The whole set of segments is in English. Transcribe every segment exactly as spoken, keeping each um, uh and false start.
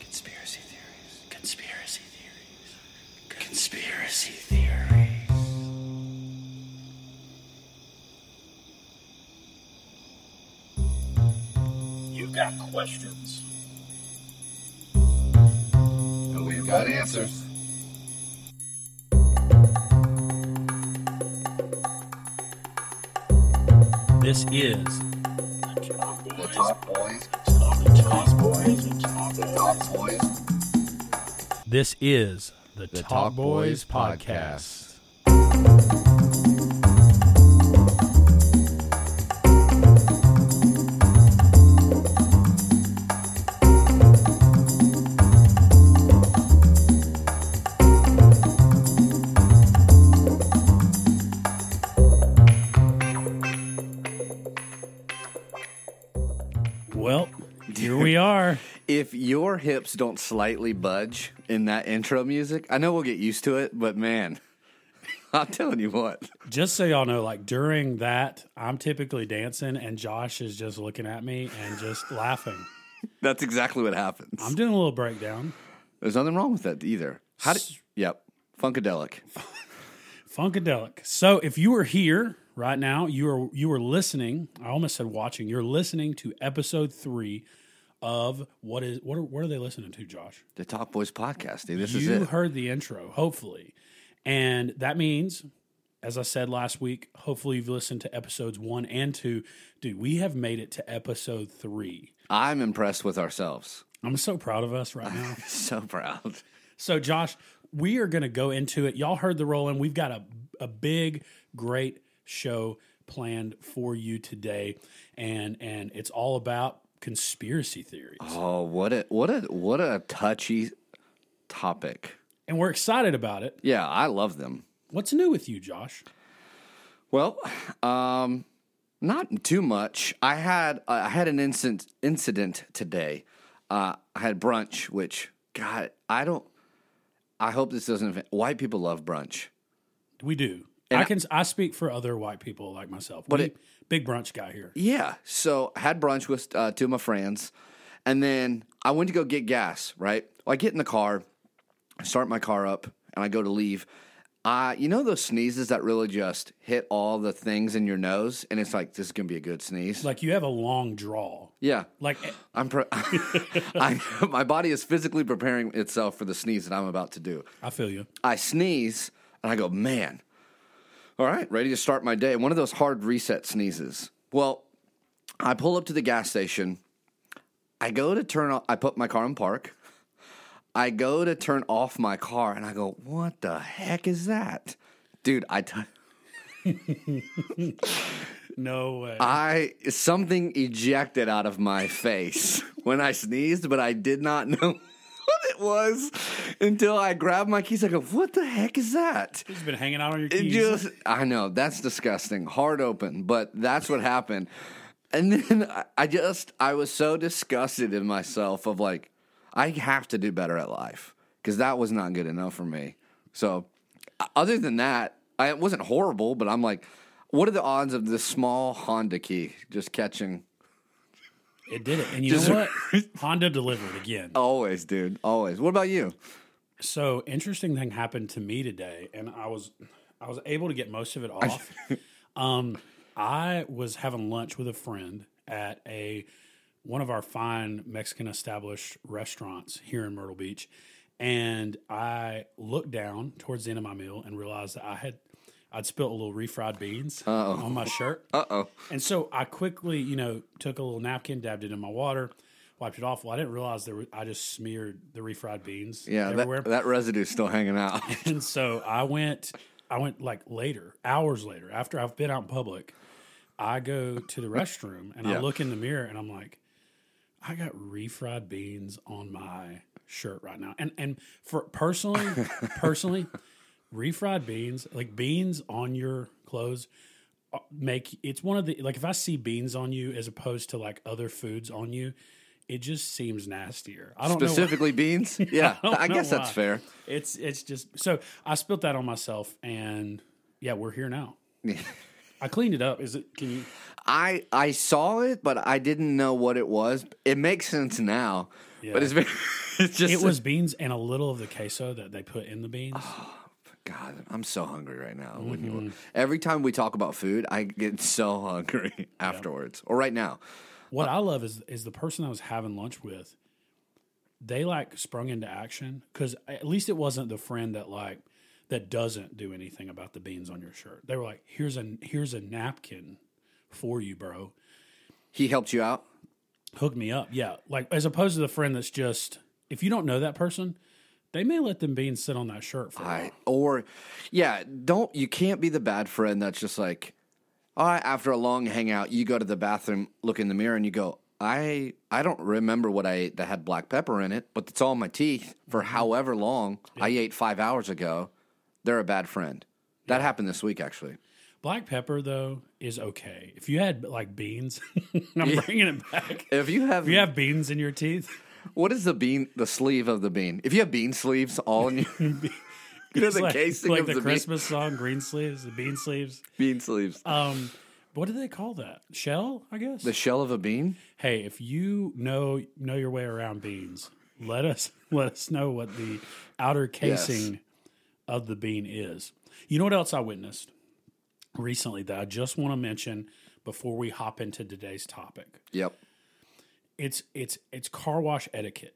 Conspiracy theories. Conspiracy theories. Conspiracy theories. You've got questions. And we've got answers. This is The Top Boys. The Top Boys. The Top Boys. this is the, The Talk, Talk Boys Boys podcast. Podcast. Well, here we are. If your hips don't slightly budge in that intro music, I know we'll get used to it, but man, I'm telling you what. Just so y'all know, like during that, I'm typically dancing, and Josh is just looking at me and just laughing. That's exactly what happens. I'm doing a little breakdown. There's nothing wrong with that either. How did? Yep, Funkadelic. Funkadelic. So if you are here right now, you are you are listening. I almost said watching. You're listening to episode three of what is what are what are they listening to, Josh? The Talk Boys podcast, dude. This you is it. heard the intro, hopefully, and that means, as I said last week, hopefully you've listened to episodes one and two. Dude, we have made it to episode three. I'm impressed with ourselves. I'm so proud of us right now. So proud. So, Josh, we are going to go into it. Y'all heard the rolling. We've got a, a big, great show planned for you today, and and it's all about conspiracy theories. Oh, what a what a what a touchy topic. And we're excited about it. Yeah, I love them. What's new with you, Josh? Well, um, not too much. I had uh, I had an incident incident today. Uh, I had brunch, which God, I don't. I hope this doesn't offend. White people love brunch. We do. And I can I speak for other white people like myself. But We- it- big brunch guy here. Yeah, so I had brunch with uh, two of my friends, and then I went to go get gas. Right, well, I get in the car, I start my car up, and I go to leave. Uh, you know those sneezes that really just hit all the things in your nose, and it's like, this is gonna be a good sneeze. Like you have a long draw. Yeah, Like I'm. Pre- I, my body is physically preparing itself for the sneeze that I'm about to do. I feel you. I sneeze and I go, man. All right, ready to start my day. One of those hard reset sneezes. Well, I pull up to the gas station. I go to turn off. I put my car in park. I go to turn off my car, and I go, what the heck is that? Dude, I t- No way. I something ejected out of my face when I sneezed, but I did not know what it was until I grabbed my keys. I go, what the heck is that? It's been hanging out on your It keys. just, I know, that's disgusting. Hard open, but that's what happened. And then I- I just, I was so disgusted in myself of like, I have to do better at life because that was not good enough for me. So, other than that, I, it wasn't horrible, but I'm like, what are the odds of this small Honda key just catching? It did it. And you Just- know what? Honda delivered again. Always, dude, always. What about you? So interesting thing happened to me today, and I was I was able to get most of it off. um, I was having lunch with a friend at a one of our fine Mexican established restaurants here in Myrtle Beach, and I looked down towards the end of my meal and realized that I had I'd spilled a little refried beans Uh-oh. on my shirt. Uh oh. And so I quickly, you know, took a little napkin, dabbed it in my water, wiped it off. Well, I didn't realize there were, I just smeared the refried beans Yeah, everywhere. that, that residue's still hanging out. And so I went, I went like later, hours later, after I've been out in public, I go to the restroom and Yeah. I look in the mirror and I'm like, I got refried beans on my shirt right now. And and for personally, personally, refried beans, like beans on your clothes, uh, make it's one of the like if I see beans on you as opposed to like other foods on you, it just seems nastier. I don't Specifically beans? Yeah, I don't I, know guess that's why. fair. It's it's just so I spilt that on myself, and yeah, we're here now. I cleaned it up. Is it? Can you? I I saw it, but I didn't know what it was. It makes sense now, Yeah. but it's been, it's just It was beans and a little of the queso that they put in the beans. God. I'm so hungry right now. Mm-hmm. When you, every time we talk about food, I get so hungry afterwards, or right now. What I love is is the person I was having lunch with. They like sprung into action because at least it wasn't the friend that like that doesn't do anything about the beans on your shirt. They were like, "Here's a here's a napkin for you, bro." He helped you out. Hook me up, yeah. Like as opposed to the friend that's just if you don't know that person, they may let them beans sit on that shirt for a while. I or yeah, don't you can't be the bad friend that's just like, all right, after a long hangout, you go to the bathroom, look in the mirror, and you go, I I don't remember what I ate that had black pepper in it, but it's all in my teeth for however long I ate five hours ago. They're a bad friend. That happened this week, actually. Black pepper though is okay. If you had like beans, I'm bringing it back. If you have, If you have beans in your teeth, what is the bean? The sleeve of the bean. If you have bean sleeves all in your, you know it's the like, casing like of the, the, Christmas song, green sleeves, the bean sleeves. bean, bean sleeves. Um, what do they call that? Shell, I guess. The shell of a bean. Hey, if you know know your way around beans, let us let us know what the outer casing Yes. of the bean is. You know what else I witnessed recently that I just want to mention before we hop into today's topic? Yep. It's it's it's car wash etiquette.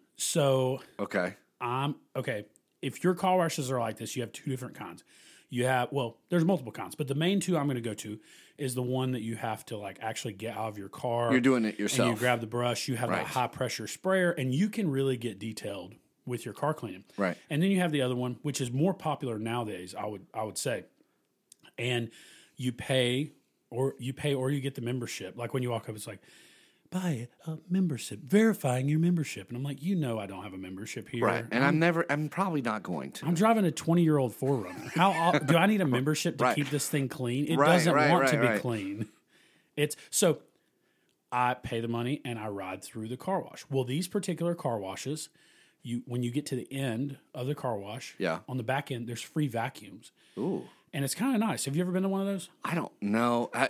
So Okay. I'm okay. If your car washes are like this, you have two different kinds. You have well, there's multiple kinds, but the main two I'm going to go to is the one that you have to like actually get out of your car. You're doing it And yourself. you grab the brush. You have Right. that high pressure sprayer, and you can really get detailed with your car cleaning. Right. And then you have the other one, which is more popular nowadays. I would I would say, and you pay or you pay or you get the membership. Like when you walk up, it's like buy a membership, verifying your membership, and I'm like, you know, I don't have a membership here. Right. And I'm never. I'm probably not going to. I'm driving a twenty year old four runner. How do I need a membership to Right. keep this thing clean? It Right, doesn't right, want right, to be right. clean. It's so I pay the money and I ride through the car wash. Well, these particular car washes, you when you get to the end of the car wash, Yeah. on the back end, there's free vacuums. Ooh. And it's kind of nice. Have you ever been to one of those? I don't know. I,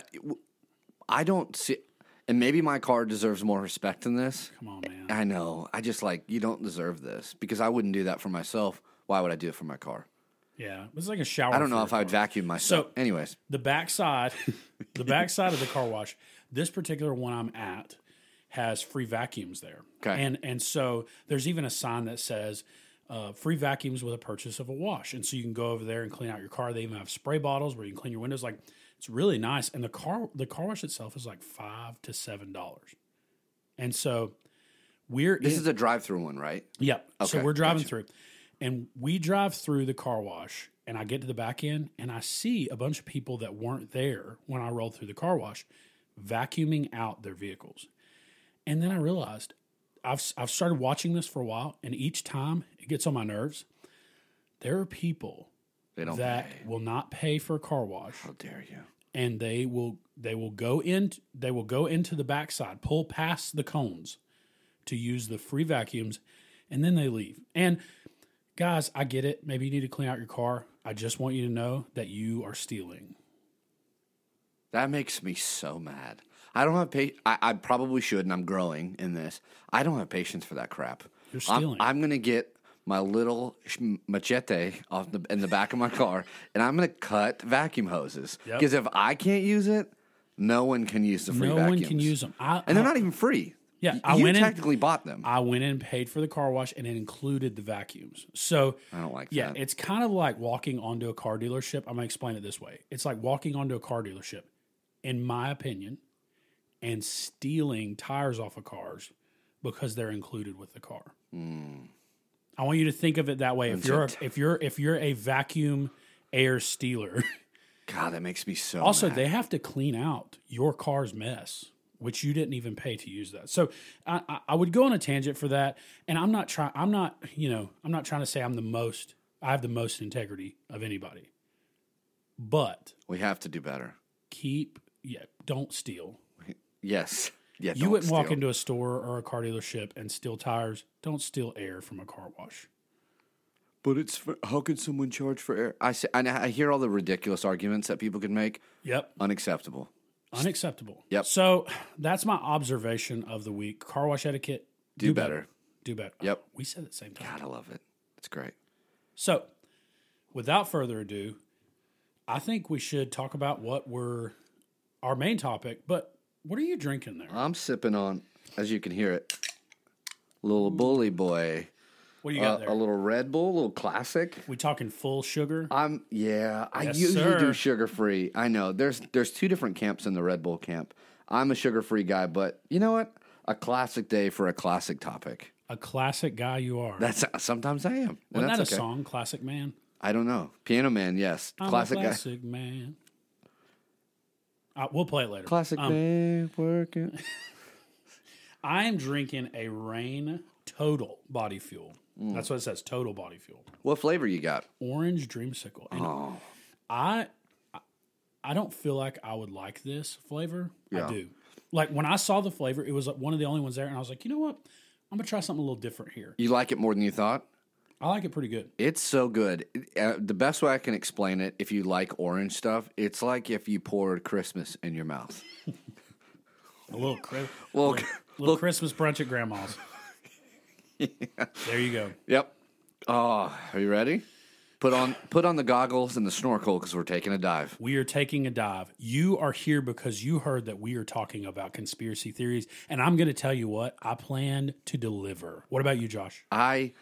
I don't see. And maybe my car deserves more respect than this. Come on, man. I know. I just like, you don't deserve this because I wouldn't do that for myself. Why would I do it for my car? Yeah, it's like a shower. I don't for know your if I would car. vacuum myself. So- Anyways, The backside, the backside of the car wash. This particular one I'm at has free vacuums there. Okay. And and so there's even a sign that says uh, free vacuums with a purchase of a wash. And so you can go over there and clean out your car. They even have spray bottles where you can clean your windows. Like it's really nice. And the car the car wash itself is like five to seven dollars. And so we're this in- is a drive-through one, right? Yep. So Okay, we're driving gotcha. through, and we drive through the car wash, and I get to the back end, and I see a bunch of people that weren't there when I rolled through the car wash, vacuuming out their vehicles. And then I realized I've I've started watching this for a while, and each time it gets on my nerves. There are people They don't that pay. will not pay for a car wash, How dare you? and they will they will go in they will go into the backside, pull past the cones to use the free vacuums, and then they leave. And guys, I get it. Maybe you need to clean out your car. I just want you to know that you are stealing. That makes me so mad. I don't have pa- I, I probably should, and I'm growing in this. I don't have patience for that crap. You're I'm, stealing. I'm going to get my little sh- machete off the, in the back of my car, and I'm going to cut vacuum hoses. Yep. Because if I can't use it, no one can use the free No vacuums. one can use them. I, And they're I- not even free. Yeah, Y- I you went in- technically bought them. I went in and paid for the car wash, and it included the vacuums. So I don't like yeah, that. it's kind of like walking onto a car dealership. I'm gonna explain it this way: it's like walking onto a car dealership, in my opinion, and stealing tires off of cars because they're included with the car. I want you to think of it that way. If you're a, Legit. if you're if you're a vacuum air stealer, God, that makes me so also mad. they have to clean out your car's mess, which you didn't even pay to use that. So I, I, I would go on a tangent for that. And I'm not trying. I'm not. You know. I'm not trying to say I'm the most. I have the most integrity of anybody. But We have to do better. keep. Yeah. Don't steal. Yes. Yeah, You don't wouldn't walk steal. into a store or a car dealership and steal tires. Don't steal air from a car wash. but it's for, how can someone charge for air? I say, and I hear all the ridiculous arguments that people can make. Yep. Unacceptable. Unacceptable. Yep. So that's my observation of the week. Car wash etiquette. Do, Do better. better. Do better. Yep. We said it at the same time. God, I love it. It's great. So, without further ado, I think we should talk about what we're our main topic. But what are you drinking there? I'm sipping on, as you can hear it, little bully boy. What do you got Uh, there? a little Red Bull, a little classic. We talking full sugar? I'm yeah. I Yes, usually sir. do sugar free. I know there's there's two different camps in the Red Bull camp. I'm a sugar free guy, but you know what? A classic day for a classic topic. A classic guy you are. That's sometimes I am. and Wasn't that that's a okay. song? Classic Man. I don't know. Piano Man, yes. I'm Classic, a guy. classic man. Uh, we'll play it later. Classic Um, man working. I am drinking a Rain Total Body Fuel. Mm. That's what it says. Total Body Fuel. What flavor you got? Orange Dreamsicle. And Oh, I I don't feel like I would like this flavor. Yeah. I do. Like when I saw the flavor, it was one of the only ones there, and I was like, you know what? I'm gonna try something a little different here. you like it more than you thought? I like it pretty good. It's so good. Uh, the best way I can explain it, if you like orange stuff, it's like if you poured Christmas in your mouth. A little, cri- Well, little, little Christmas brunch at Grandma's. There you go. Yep. Oh, are you ready? Put on put on the goggles and the snorkel because we're taking a dive. We are taking a dive. You are here because you heard that we are talking about conspiracy theories, and I'm going to tell you what I plan to deliver. What about you, Josh? I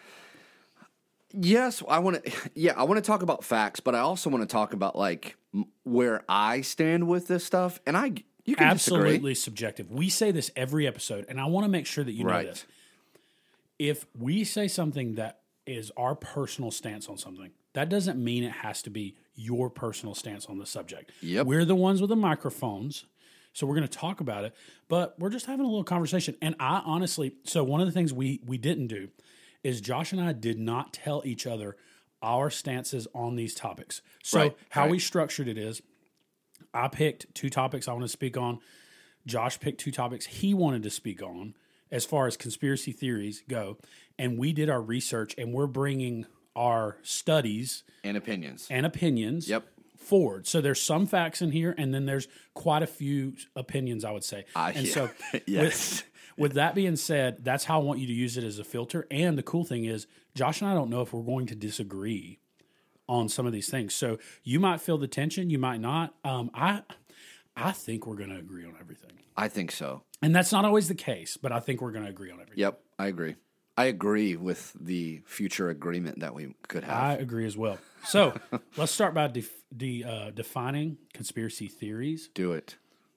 yes, I want to. Yeah, I want to talk about facts, but I also want to talk about like m- where I stand with this stuff. And I, you can Absolutely disagree. subjective. We say this every episode, and I want to make sure that you know Right. this. If we say something that is our personal stance on something, that doesn't mean it has to be your personal stance on the subject. Yep. We're the ones with the microphones, so we're going to talk about it, but we're just having a little conversation. And I honestly, so one of the things we we didn't do is Josh and I did not tell each other our stances on these topics. So Right, how right. we structured it is I picked two topics I want to speak on. Josh picked two topics he wanted to speak on as far as conspiracy theories go. And we did our research, and we're bringing our studies And opinions. and opinions Yep. forward. So there's some facts in here, and then there's quite a few opinions, I would say. Ah, and yeah. so Yes. with, with that being said, that's how I want you to use it as a filter. And the cool thing is, Josh and I don't know if we're going to disagree on some of these things. So you might feel the tension, you might not. Um, I I think we're going to agree on everything. I think so. And that's not always the case, but I think we're going to agree on everything. Yep, I agree. I agree with the future agreement that we could have. I agree as well. So let's start by def- de, uh, defining conspiracy theories. Do it.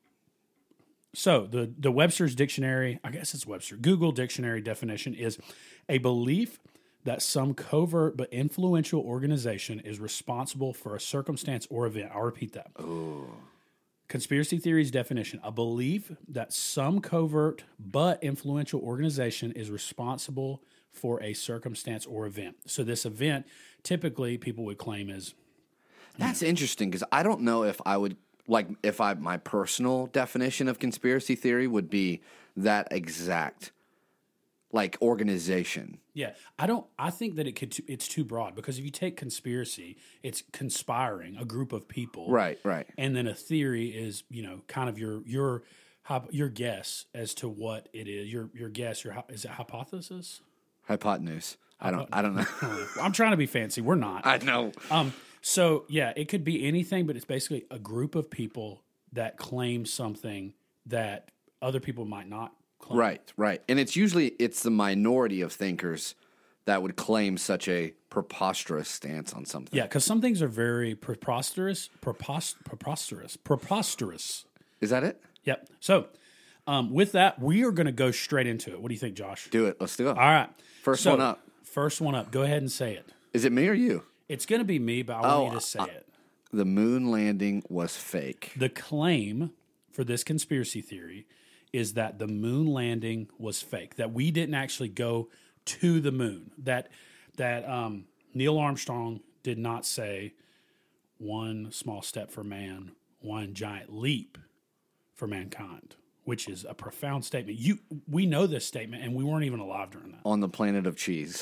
So the, the Webster's dictionary, I guess it's Webster, Google dictionary definition is a belief that some covert but influential organization is responsible for a circumstance or event. I'll repeat that. Conspiracy theories definition, a belief that some covert but influential organization is responsible for a circumstance or event. So this event, typically people would claim is That's interesting because I don't know if I would like if I my personal definition of conspiracy theory would be that exact like organization. Yeah, I don't. I think that it could. It's too broad because if you take conspiracy, it's conspiring a group of people, Right, right. and then a theory is you know kind of your your hyp- your guess as to what it is. Your your guess. Your hy- is it hypothesis? Hypotenuse. I don't I don't know. I'm trying to be fancy. We're not. I know. Um. So yeah, it could be anything, but it's basically a group of people that claim something that other people might not claim. Right, right. And it's usually it's the minority of thinkers that would claim such a preposterous stance on something. Yeah, because some things are very preposterous, prepos- preposterous, preposterous. Is that it? Yep. So, um, with that, we are going to go straight into it. What do you think, Josh? Do it. Let's do it. All right. First So, one up. First one up. Go ahead and say it. Is it me or you? It's going to be me, but I want Oh, you to say uh, it. The moon landing was fake. The claim for this conspiracy theory is that the moon landing was fake, that we didn't actually go to the moon, that that um, Neil Armstrong did not say one small step for man, one giant leap for mankind, which is a profound statement. You, we know this statement, and we weren't even alive during that. On the planet of cheese.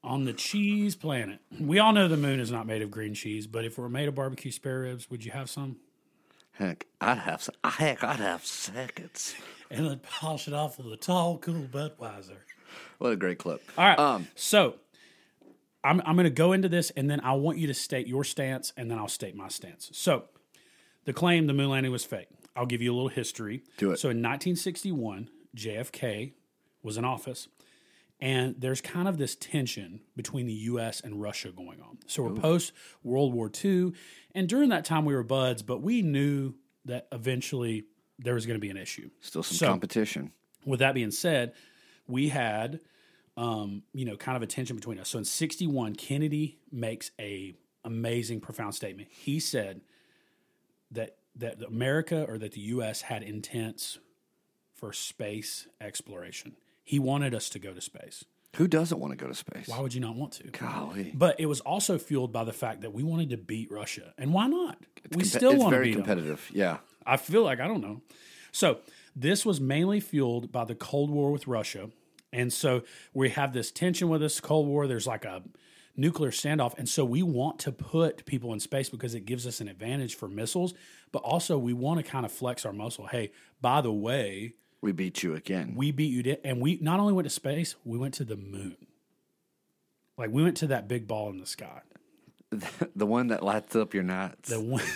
On the cheese planet. We all know the moon is not made of green cheese, but if it were made of barbecue spare ribs, would you have some? Heck, I'd have some, heck, I'd have seconds. And then polish it off with a tall, cool Budweiser. What a great clip. All right. Um, so I'm I'm going to go into this, and then I want you to state your stance, and then I'll state my stance. So the claim the moon landing was fake. I'll give you a little history. Do it. So in nineteen sixty-one, J F K was in office, and there's kind of this tension between the U S and Russia going on. So we're post World War Two, and during that time we were buds, but we knew that eventually there was going to be an issue. Still some So- competition. With that being said, we had, um, you know, kind of a tension between us. So in sixty-one, Kennedy makes a amazing, profound statement. He said that that America or that the U S had intents for space exploration. He wanted us to go to space. Who doesn't want to go to space? Why would you not want to? Golly. But it was also fueled by the fact that we wanted to beat Russia. And why not? we Compe- still it's want to very beat them. competitive. Yeah. I feel like, I don't know. So this was mainly fueled by the Cold War with Russia. And so we have this tension with this Cold War. There's like a nuclear standoff. And so we want to put people in space because it gives us an advantage for missiles. But also we want to kind of flex our muscle. Hey, by the way, We beat you again. we beat you. Di- and we not only went to space, we went to the moon. Like we went to that big ball in the sky. The one that lights up your nights. The one,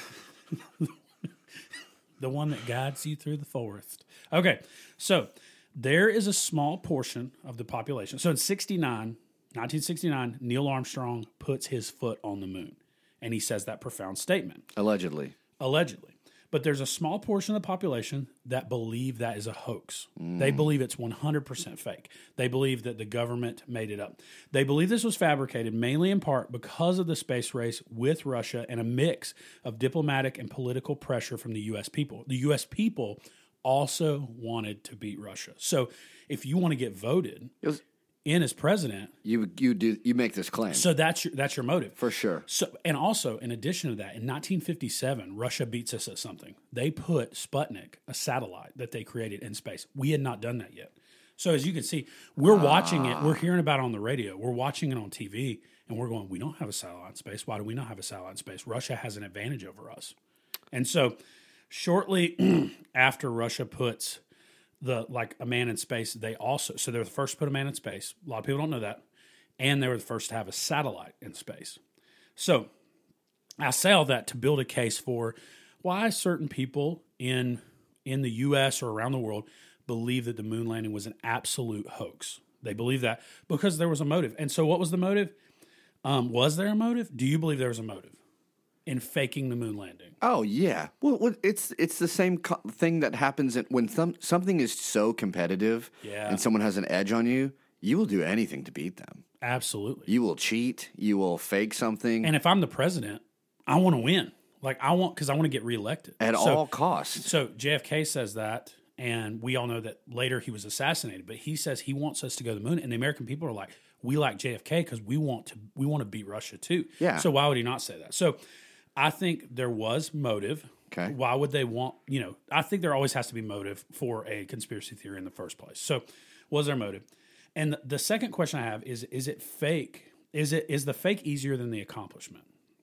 the one that guides you through the forest. Okay, so there is a small portion of the population. So in sixty-nine, nineteen sixty-nine, Neil Armstrong puts his foot on the moon, and he says that profound statement, Allegedly. allegedly. But there's a small portion of the population that believe that is a hoax. They believe it's one hundred percent fake. They believe that the government made it up. They believe this was fabricated mainly in part because of the space race with Russia and a mix of diplomatic and political pressure from the U S people. The U S people also wanted to beat Russia. So if you want to get voted It was, in as president, you you do you make this claim so that's your, that's your motive. for sure. So, and also, in addition to that, in nineteen fifty-seven, Russia beats us at something. They put Sputnik, a satellite that they created in space. We had not done that yet. So, as you can see, we're watching it. We're hearing about it on the radio. We're watching it on T V, and we're going, we don't have a satellite in space. Why do we not have a satellite in space? Russia has an advantage over us. And so, shortly after Russia puts the like a man in space, they also so they were the first to put a man in space. A lot of people don't know that, and they were the first to have a satellite in space. So I say all that to build a case for why certain people in in the U S or around the world believe that the moon landing was an absolute hoax. They believe that because there was a motive. And so, what was the motive? Um, was there a motive? Do you believe there was a motive in faking the moon landing? Oh yeah. Well, well, it's it's the same co- thing that happens in, when some something is so competitive Yeah. and someone has an edge on you. You will do anything to beat them. Absolutely. You will cheat. You will fake something And if I'm the president, I want to win. Like I want because I want to get reelected at So- all costs. So J F K says that, and we all know that later he was assassinated. But he says he wants us to go to the moon, and the American people are like, we like J F K because we want to we want to beat Russia too. Yeah. So why would he not say that? So I think there was motive. Okay. Why would they want? You know, I think there always has to be motive for a conspiracy theory in the first place. So was there motive? And the, the second question I have is: Is it fake? Is it is the fake easier than the accomplishment?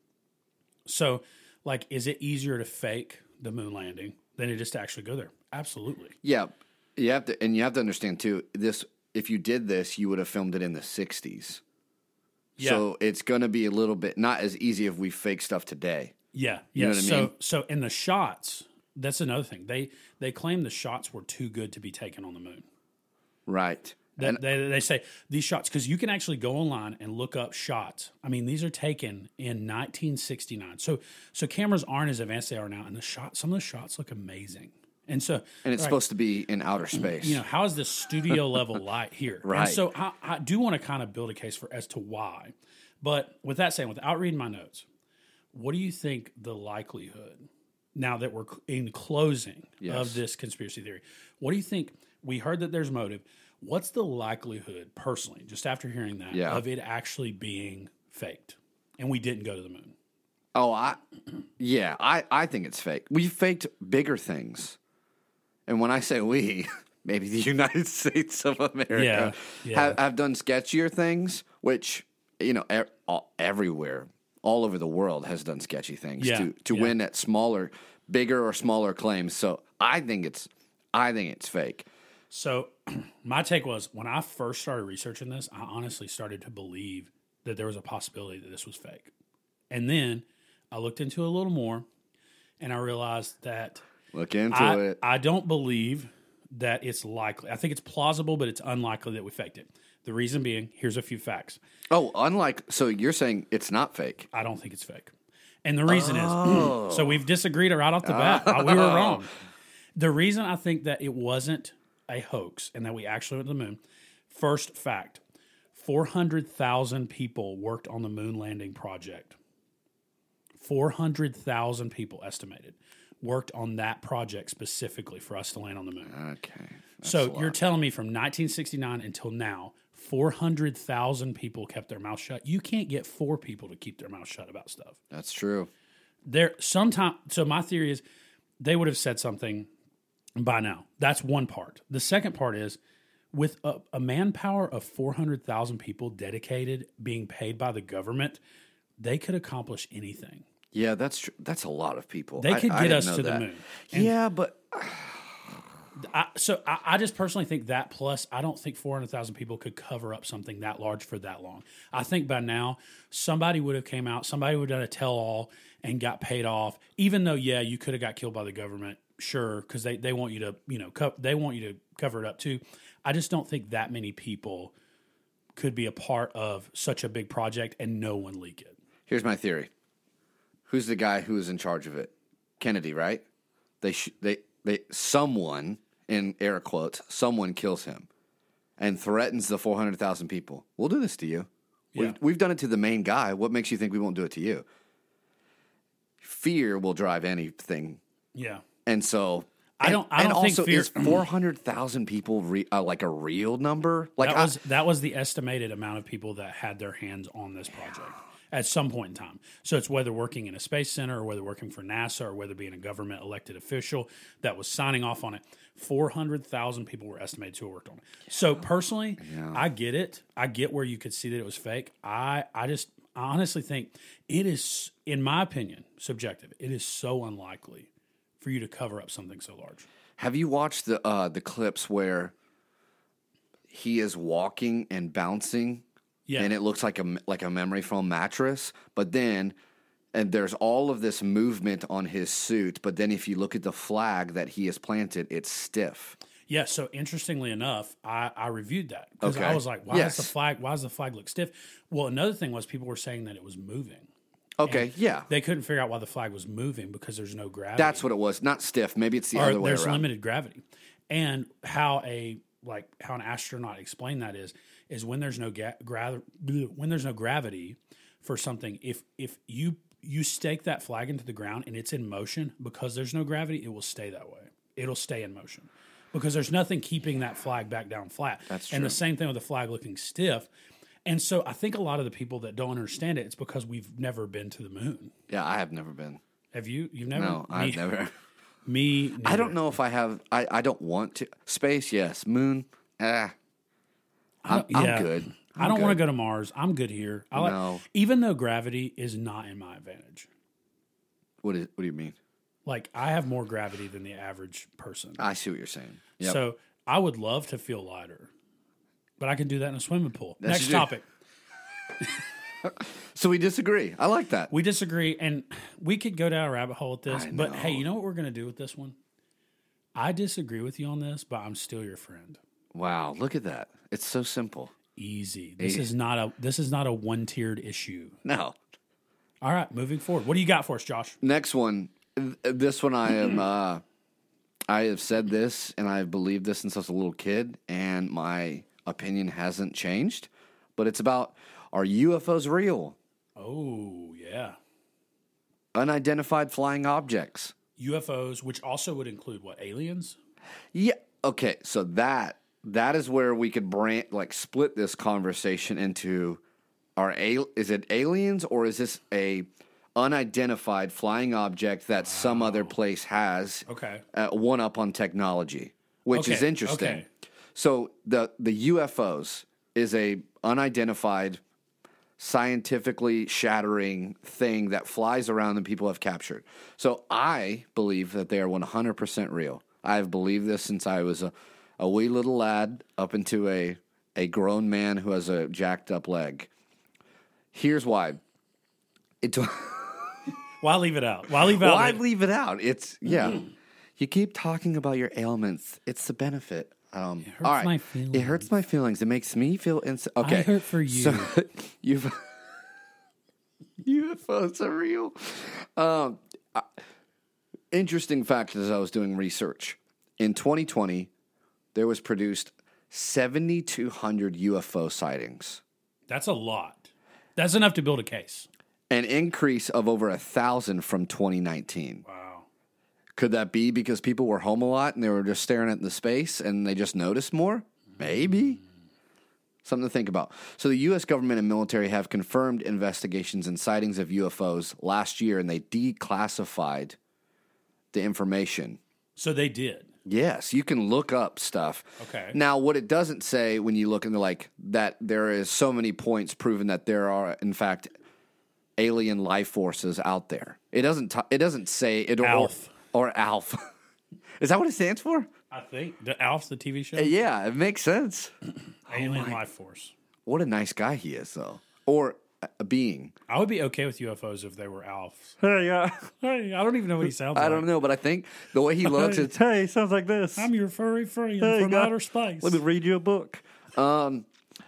So, like, is it easier to fake the moon landing than it is to actually go there? Absolutely. Yeah, you have to, and you have to understand too. This, if you did this, you would have filmed it in the sixties. Yeah. So it's going to be a little bit not as easy if we fake stuff today. Yeah. You Yeah. know what I so, mean? so in the shots, that's another thing. They they claim the shots were too good to be taken on the moon. Right. That And they, they say these shots, because you can actually go online and look up shots. I mean, these are taken in nineteen sixty-nine. So so cameras aren't as advanced as they are now, and the shot, some of the shots look amazing. And so, and it's right, supposed to be in outer space. you know, how is this studio level light here? Right. And so I, I do want to kind of build a case for as to why. But with that saying, without reading my notes, what do you think the likelihood, now that we're in closing Yes. of this conspiracy theory, what do you think? We heard that there's motive. What's the likelihood, personally, just after hearing that, Yeah. of it actually being faked and we didn't go to the moon? Oh, I, yeah, I, I think it's fake. We faked bigger things. And when I say we, maybe the United States of America Yeah, yeah. Have, have done sketchier things, which you know, e- all, everywhere, all over the world has done sketchy things Yeah, to to yeah. win at smaller, bigger or smaller claims. So I think it's I think it's fake. So my take was when I first started researching this, I honestly started to believe that there was a possibility that this was fake. And then I looked into it a little more and I realized that Look into I, it. I don't believe that it's likely. I think it's plausible, but it's unlikely that we faked it. The reason being, here's a few facts. Oh, unlike so you're saying it's not fake. I don't think it's fake. And the reason is, so we've disagreed right off the bat. We were wrong. The reason I think that it wasn't a hoax and that we actually went to the moon, first fact, four hundred thousand people worked on the moon landing project. four hundred thousand people estimated worked on that project specifically for us to land on the moon. Okay. that's a So lot. you're telling me from nineteen sixty-nine until now, four hundred thousand people kept their mouth shut. You can't get four people to keep their mouth shut about stuff. That's true. There, sometime. So my theory is they would have said something by now. That's one part. The second part is with a, a manpower of four hundred thousand people dedicated, being paid by the government, they could accomplish anything. Yeah, that's true. That's a lot of people. They I- could I get didn't us know to the that. moon. Yeah, but I, so I, I just personally think that. Plus, I don't think four hundred thousand people could cover up something that large for that long. I think by now somebody would have came out, somebody would have done a tell-all and got paid off. Even though, yeah, you could have got killed by the government, sure, because they, they want you to, you know, co- they want you to cover it up too. I just don't think that many people could be a part of such a big project and no one leak it. here's my theory. Who's the guy who was in charge of it? Kennedy, right? They sh- they they someone in air quotes, someone kills him and threatens the four hundred thousand people. We'll do this to you. Yeah. We've, we've done it to the main guy. What makes you think we won't do it to you? Fear will drive anything. Yeah. And so I don't- I and don't think also, fear- is four hundred thousand people re- uh, like a real number? Like that I- was that was the estimated amount of people that had their hands on this project at some point in time. So it's whether working in a space center or whether working for NASA or whether being a government elected official that was signing off on it. four hundred thousand people were estimated to have worked on it. So personally, I get it. I get where you could see that it was fake. I, I just I honestly think it is, in my opinion, subjective. It is so unlikely for you to cover up something so large. Have you watched the uh, the clips where he is walking and bouncing, Yeah. and it looks like a like a memory foam mattress, but then and there's all of this movement on his suit, but then if you look at the flag that he has planted, it's stiff. Yeah, so interestingly enough, I, I reviewed that because I Okay. was like, why Yes. does the flag why does the flag look stiff? Well, another thing was people were saying that it was moving. Okay, yeah, They couldn't figure out why the flag was moving because there's no gravity. that's what it was. Not stiff. Maybe it's the or other way there's around. limited gravity. And how a like how an astronaut explained that is is when there's no ga- gra- when there's no gravity for something, if if you you stake that flag into the ground and it's in motion, because there's no gravity, it will stay that way. It'll stay in motion because there's nothing keeping that flag back down flat. That's And true. the same thing with the flag looking stiff. And so I think a lot of the people that don't understand it, it's because we've never been to the moon. Yeah, I have never been. Have you? You've never? No, me, I've never. Me. I neither. don't know if I have. I, I don't want to. Space, yes. Moon, ah. I'm, Yeah. I'm good. I don't want to go to Mars. I'm good here. I like, No. even though gravity is not in my advantage. What is? What do you mean? Like I have more gravity than the average person. I see what you're saying. Yep. So I would love to feel lighter, but I can do that in a swimming pool. That's Next true. topic. So we disagree. I like that. We disagree, and we could go down a rabbit hole with this. I But know. hey, you know what we're going to do with this one? I disagree with you on this, but I'm still your friend. Wow, look at that. It's so simple. Easy. This Easy. is not a this is not a one tiered issue. No. All right, moving forward. What do you got for us, Josh? Next one. Th- This one I am. Uh, I have said this, and I've believed this since I was a little kid, and my opinion hasn't changed. But it's about: are U F Os real? Oh yeah. Unidentified flying objects. U F Os, which also would include what, aliens? Yeah. Okay. So that that is where we could brand like split this conversation into: are al- is it aliens, or is this a unidentified flying object that some other place has? Okay. Uh, one up on technology, which Okay, is interesting. okay. So the the U F Os is a unidentified scientifically shattering thing that flies around and people have captured. So I believe that they are one hundred percent real. I've believed this since I was a, a wee little lad up into a, a grown man who has a jacked up leg. Here's why. It Why leave it out? Why leave out? Why that- leave it out? It's, yeah. You keep talking about your ailments. It's the benefit. Um, It hurts all right. my It feelings. hurts my feelings. It makes me feel ins- okay. I hurt for you. So you've U F Os are real. Um, uh, interesting fact as I was doing research in twenty twenty, there was produced seventy-two hundred U F O sightings, That's a lot. That's enough to build a case. an increase of over a thousand from twenty nineteen. Wow. Could that be because people were home a lot and they were just staring at the space and they just noticed more? Maybe. Something to think about. So the U S government and military have confirmed investigations and sightings of U F Os last year, and they declassified the information. So they did. Yes, you can look up stuff. Okay. Now, what it doesn't say when you look into like that, there is so many points proven that there are, in fact, alien life forces out there. It doesn't. T- it doesn't say it. ALF. Or, or ALF. Is that what it stands for? I think the Alf's the T V show. Yeah, it makes sense. Alien life force. What a nice guy he is, though. Or a- a being. I would be okay with U F Os if they were Alfs. Hey, uh, Hey, I don't even know what he sounds like. I don't know, but I think the way he looks, it's hey, sounds like this. I'm your furry friend Hey, from guy, outer space. Let me read you a book. the,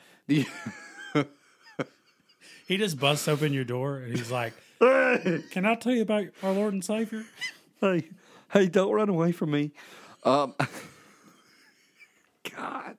He just busts open your door and he's like, Hey, "Can I tell you about our Lord and Savior?" hey, hey, don't run away from me. um, God.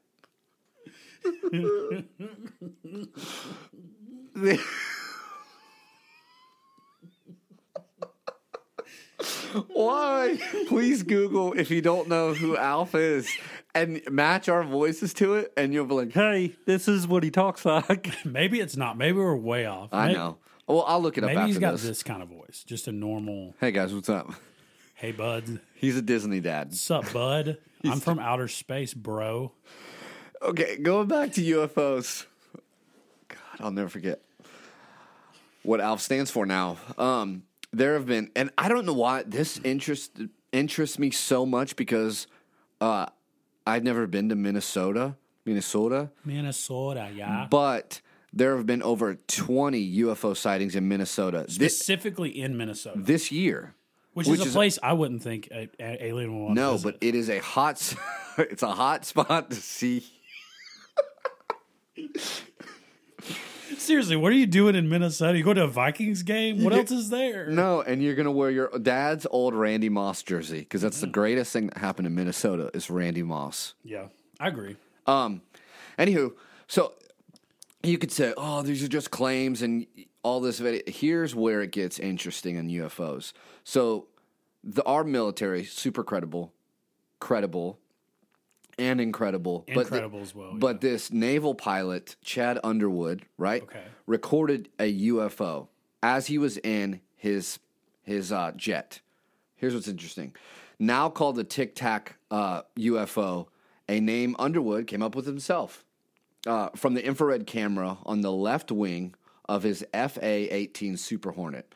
Why? Please Google if you don't know who Alf is and match our voices to it, and you'll be like, Hey, this is what he talks like. Maybe it's not. Maybe we're way off. I May- know. Well, I'll look it up Maybe after he's got this. this. kind of voice, just a normal. Hey guys, what's up? Hey, bud. He's a Disney dad. Sup, bud? I'm from outer space, bro. Okay, going back to U F Os. God, I'll never forget what ALF stands for now. Um, there have been, and I don't know why this interest interests me so much because uh, I've never been to Minnesota, Minnesota, Minnesota, yeah. but there have been over twenty U F O sightings in Minnesota this, Specifically in Minnesota, this year. which, which is a is- place I wouldn't think a, a alien would want to No, visit. but it is a hot. s- It's a hot spot to see. Seriously, what are you doing in Minnesota? You go to a Vikings game? What else is there? No, and you're gonna wear your dad's old Randy Moss jersey because that's the greatest thing that happened in Minnesota is Randy Moss. Yeah, I agree. Um, anywho, so you could say, "Oh, these are just claims," and all this. Video. Here's where it gets interesting in U F Os. So, the our military super credible, credible, and incredible, Incredible but as well, But yeah. this naval pilot, Chad Underwood, right, Okay. recorded a U F O as he was in his his uh, jet. Here's what's interesting. Now called the Tic Tac uh, U F O, a name Underwood came up with himself uh, from the infrared camera on the left wing of his F A eighteen Super Hornet.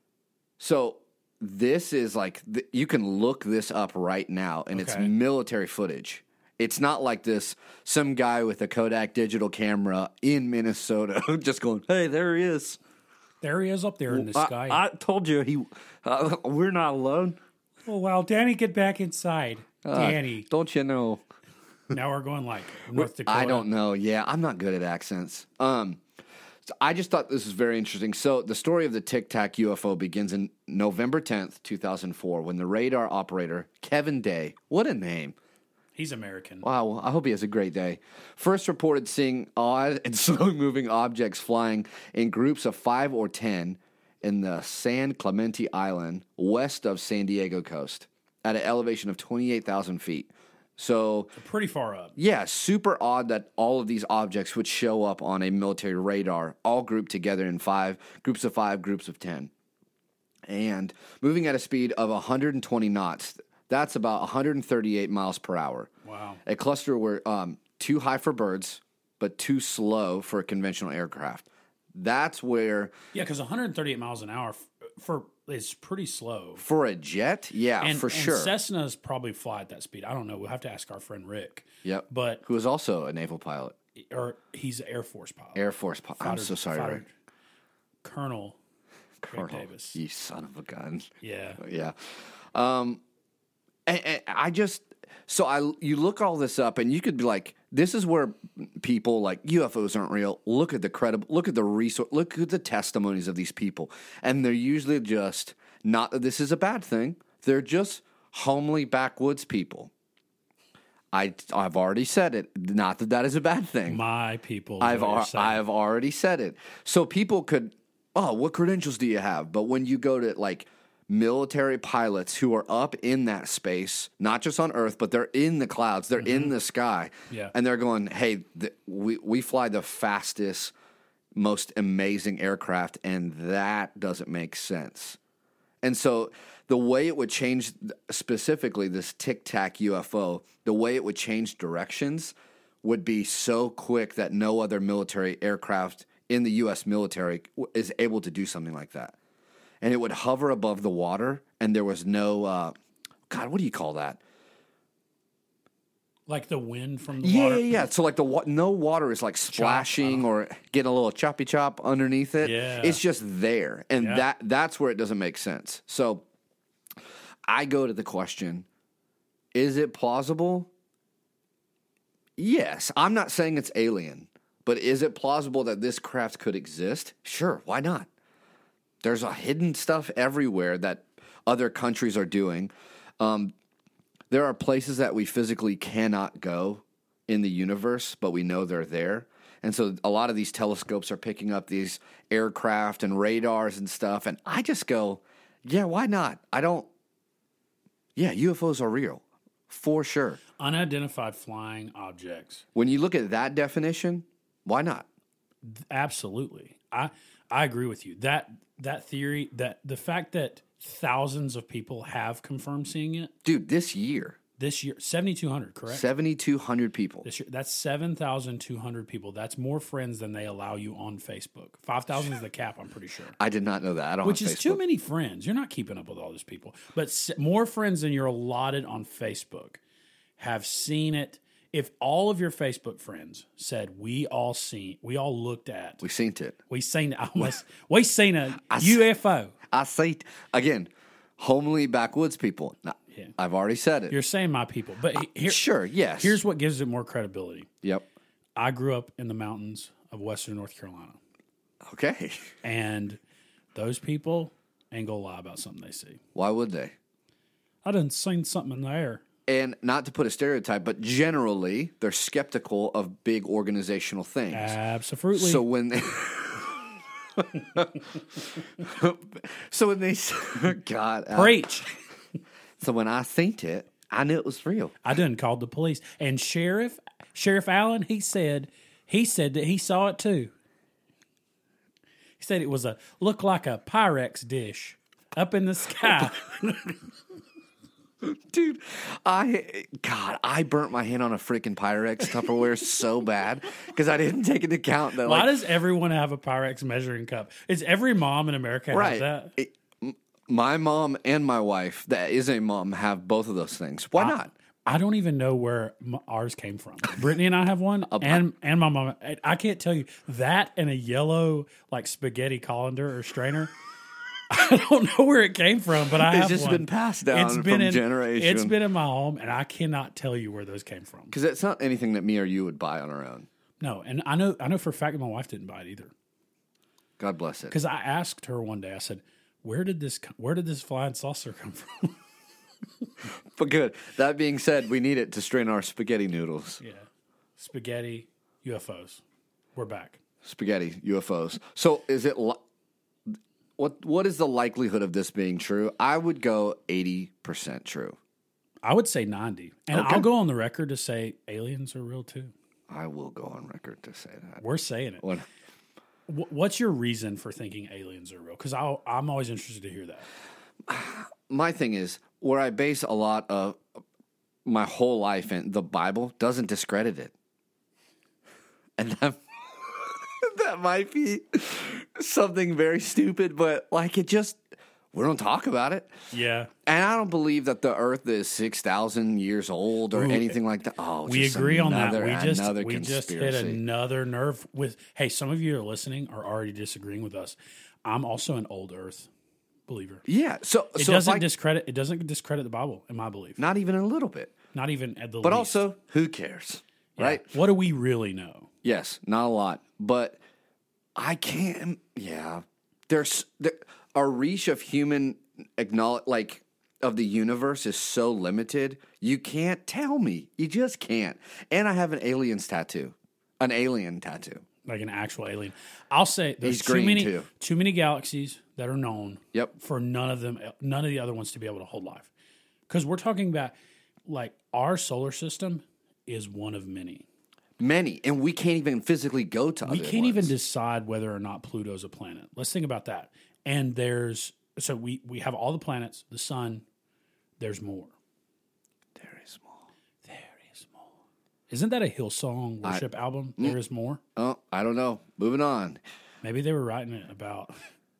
So this is like, th- you can look this up right now, and it's Okay. military footage. It's not like this, some guy with a Kodak digital camera in Minnesota just going, Hey, there he is. There he is up there in the sky. I, I told you he. Uh, we're not alone. oh, well, Danny, get back inside. Danny. don't you know? Now we're going like North Dakota. I don't know. Yeah, I'm not good at accents. Um, so I just thought this was very interesting. So the story of the Tic Tac U F O begins in November tenth, two thousand four, when the radar operator, Kevin Day, what a name. He's American. Wow, I hope he has a great day. First reported seeing odd and slow-moving objects flying in groups of five or ten in the San Clemente Island west of San Diego coast at an elevation of twenty-eight thousand feet. So, Pretty far up. yeah, super odd that all of these objects would show up on a military radar, all grouped together in five, groups of five, groups of ten. And moving at a speed of one hundred twenty knots, that's about one hundred thirty-eight miles per hour. Wow. A cluster were um, too high for birds, but too slow for a conventional aircraft. That's where, Yeah, because one hundred thirty-eight miles an hour f- for is pretty slow. for a jet, yeah, And, for and sure. Cessnas probably fly at that speed. I don't know. We'll have to ask our friend Rick. Yep. But Who is also a naval pilot, or he's an Air Force pilot. Air Force pilot. I'm Fighter- so sorry, fighter- Rick. Colonel, Rick Colonel, Davis. you son of a gun. Yeah. Yeah. Um, and, and I just, so I, you look all this up and you could be like, this is where people like U F Os aren't real. Look at the credible, look at the resource, look at the testimonies of these people. And they're usually just not that this is a bad thing. They're just homely backwoods people. I, I've already said it. Not that that is a bad thing. My people. is I've what you're al- saying. I've already said it. So people could, oh, what credentials do you have? But when you go to like military pilots who are up in that space, not just on Earth, but they're in the clouds, they're in the sky, Yeah. and they're going, hey, th- we we fly the fastest, most amazing aircraft, and that doesn't make sense. And so the way it would change, specifically this Tic Tac U F O, the way it would change directions would be so quick that no other military aircraft in the U S military w- is able to do something like that. And it would hover above the water, and there was no, uh, God, what do you call that? like the wind from the Yeah, water. yeah, yeah. So like the wa- no water is like splashing or getting a little choppy chop underneath it. Yeah. It's just there, and Yeah. that that's where it doesn't make sense. So I go to the question: is it plausible? Yes, I'm not saying it's alien, but is it plausible that this craft could exist? Sure, why not? There's a hidden stuff everywhere that other countries are doing. Um, there are places that we physically cannot go in the universe, but we know they're there. And so a lot of these telescopes are picking up these aircraft and radars and stuff. And I just go, yeah, why not? I don't. Yeah, U F Os are real, for sure. Unidentified flying objects. When you look at that definition, why not? Absolutely. I I agree with you. That that theory, that the fact that thousands of people have confirmed seeing it Dude, this year, this year, seventy-two hundred, correct? seventy-two hundred people. This year, that's seven thousand two hundred people. That's more friends than they allow you on Facebook. five thousand is the cap, I'm pretty sure. I did not know that. I don't Which have is too Facebook. many friends. You're not keeping up with all those people. But s- more friends than you're allotted on Facebook have seen it. If all of your Facebook friends said, we all seen, we all looked at, We seen it. we seen, I almost, we seen a I s- U F O. I say it again, homely backwoods people. Now, Yeah. I've already said it. You're saying my people. But he- here, sure, yes. here's what gives it more credibility. Yep. I grew up in the mountains of Western North Carolina. Okay. And those people ain't gonna lie about something they see. Why would they? I done seen something in the air. And not to put a stereotype, but generally they're skeptical of big organizational things. Absolutely. So when they So when they God uh, Preach. so when I seen it, I knew it was real. I done called the police. And Sheriff Sheriff Allen, he said he said that he saw it too. He said it was a looked like a Pyrex dish up in the sky. Dude, I God, I burnt my hand on a freaking Pyrex Tupperware so bad because I didn't take into account that Why like, does everyone have a Pyrex measuring cup? Is every mom in America have right. that? It- m- my mom and my wife, that is a mom, have both of those things. Why not? I don't even know where m- ours came from. Brittany and I have one, and and my mom. I- I can't tell you that and a yellow like spaghetti colander or strainer. I don't know where it came from, but I It's have just one. been passed down from in, generation. It's been in my home, and I cannot tell you where those came from. Because it's not anything that me or you would buy on our own. No, and I know I know for a fact that my wife didn't buy it either. God bless it. Because I asked her one day, I said, "Where did this co- Where did this flying saucer come from?" But good. That being said, we need it to strain our spaghetti noodles. Yeah, spaghetti U F Os. We're back. Spaghetti U F Os. So is it li- what? What is the likelihood of this being true? I would go eighty percent true. I would say ninety, and Okay. I'll go on the record to say aliens are real too. I will go on record to say that. We're saying it. What? Wh- What's your reason for thinking aliens are real? Because I'm always interested to hear that. My thing is where I base a lot of my whole life in the Bible doesn't discredit it, and that, that might be something very stupid, but like it just, we don't talk about it. Yeah. And I don't believe that the earth is six thousand years old or Ooh, anything like that. Oh, We just agree on that. another- We just another we just hit conspiracy. another nerve with hey, some of you are listening are already disagreeing with us. I'm also an old earth believer. Yeah. So, It so doesn't if I- discredit it doesn't discredit the Bible, in my belief. not even a little bit. Not even at the But least. also, who cares? Yeah. Right? What do we really know? Yes, not a lot, but I can't. Yeah, there's there, our reach of human acknowledge like of the universe is so limited. You can't tell me. You just can't. And I have an aliens tattoo, an alien tattoo. Like an actual alien. I'll say there's He's too green, many too. too many galaxies that are known Yep. for none of them none of the other ones to be able to hold life. Because we're talking about like our solar system is one of many. Many, and we can't even physically go to. We other can't even ones. decide whether or not Pluto's a planet. Let's think about that. And there's so we we have all the planets, the sun. There's more. There is more. There is more. Isn't that a Hillsong worship album? There is more. Oh, I don't know. Moving on. Maybe they were writing it about.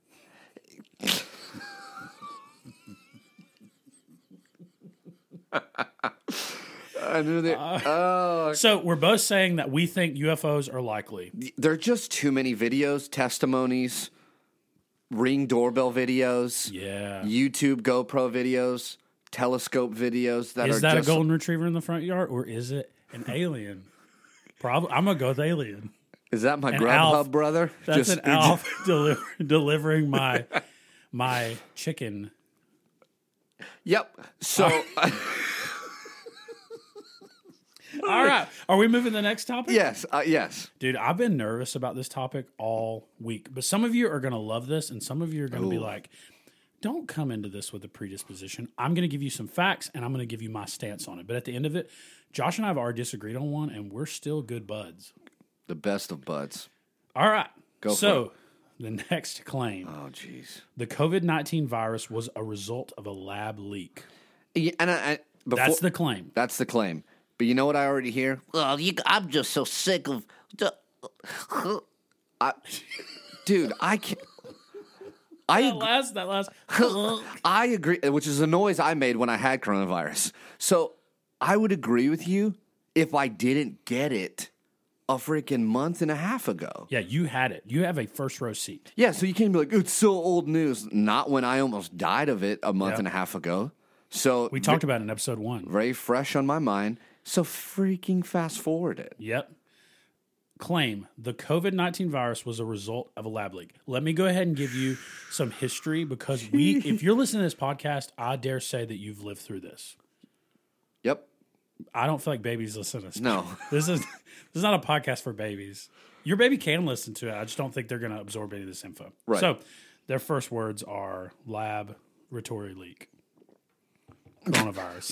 I knew that. oh, So we're both saying that we think U F Os are likely. there are just too many videos, testimonies, Ring doorbell videos. Yeah. YouTube GoPro videos, telescope videos that Is are that just a golden retriever in the front yard, or is it an alien? Probably. I'm gonna go with alien. Is that my An Grubhub Alf. brother? That's Just- an Alf deliver, delivering my my chicken. Yep. So All right. Are we moving to the next topic? yes, uh, yes. Dude, I've been nervous about this topic all week, but some of you are going to love this, and some of you are going to be like, don't come into this with a predisposition. I'm going to give you some facts, and I'm going to give you my stance on it. But at the end of it, Josh and I have already disagreed on one, and we're still good buds. The best of buds. All right. Go for so, the next claim. Oh, jeez. The COVID nineteen virus was a result of a lab leak. Yeah, and I, I, before, That's the claim. that's the claim. But you know what I already hear? Well, you, I'm just so sick of. I, dude, I can't. I That ag- last, that last. I agree, which is a noise I made when I had coronavirus. So I would agree with you if I didn't get it a freaking month and a half ago. Yeah, you had it. You have a first row seat. Yeah, so you can't be like, it's so old news. Not when I almost died of it a month Yeah. and a half ago. So We talked about it in episode one. very fresh on my mind. So freaking fast forward it. Yep. Claim the COVID nineteen virus was a result of a lab leak. Let me go ahead and give you some history because we, if you're listening to this podcast, I dare say that you've lived through this. Yep. I don't feel like babies listen to this. No. This is this is not a podcast for babies. Your baby can listen to it. I just don't think they're going to absorb any of this info. Right. So their first words are laboratory leak. Coronavirus.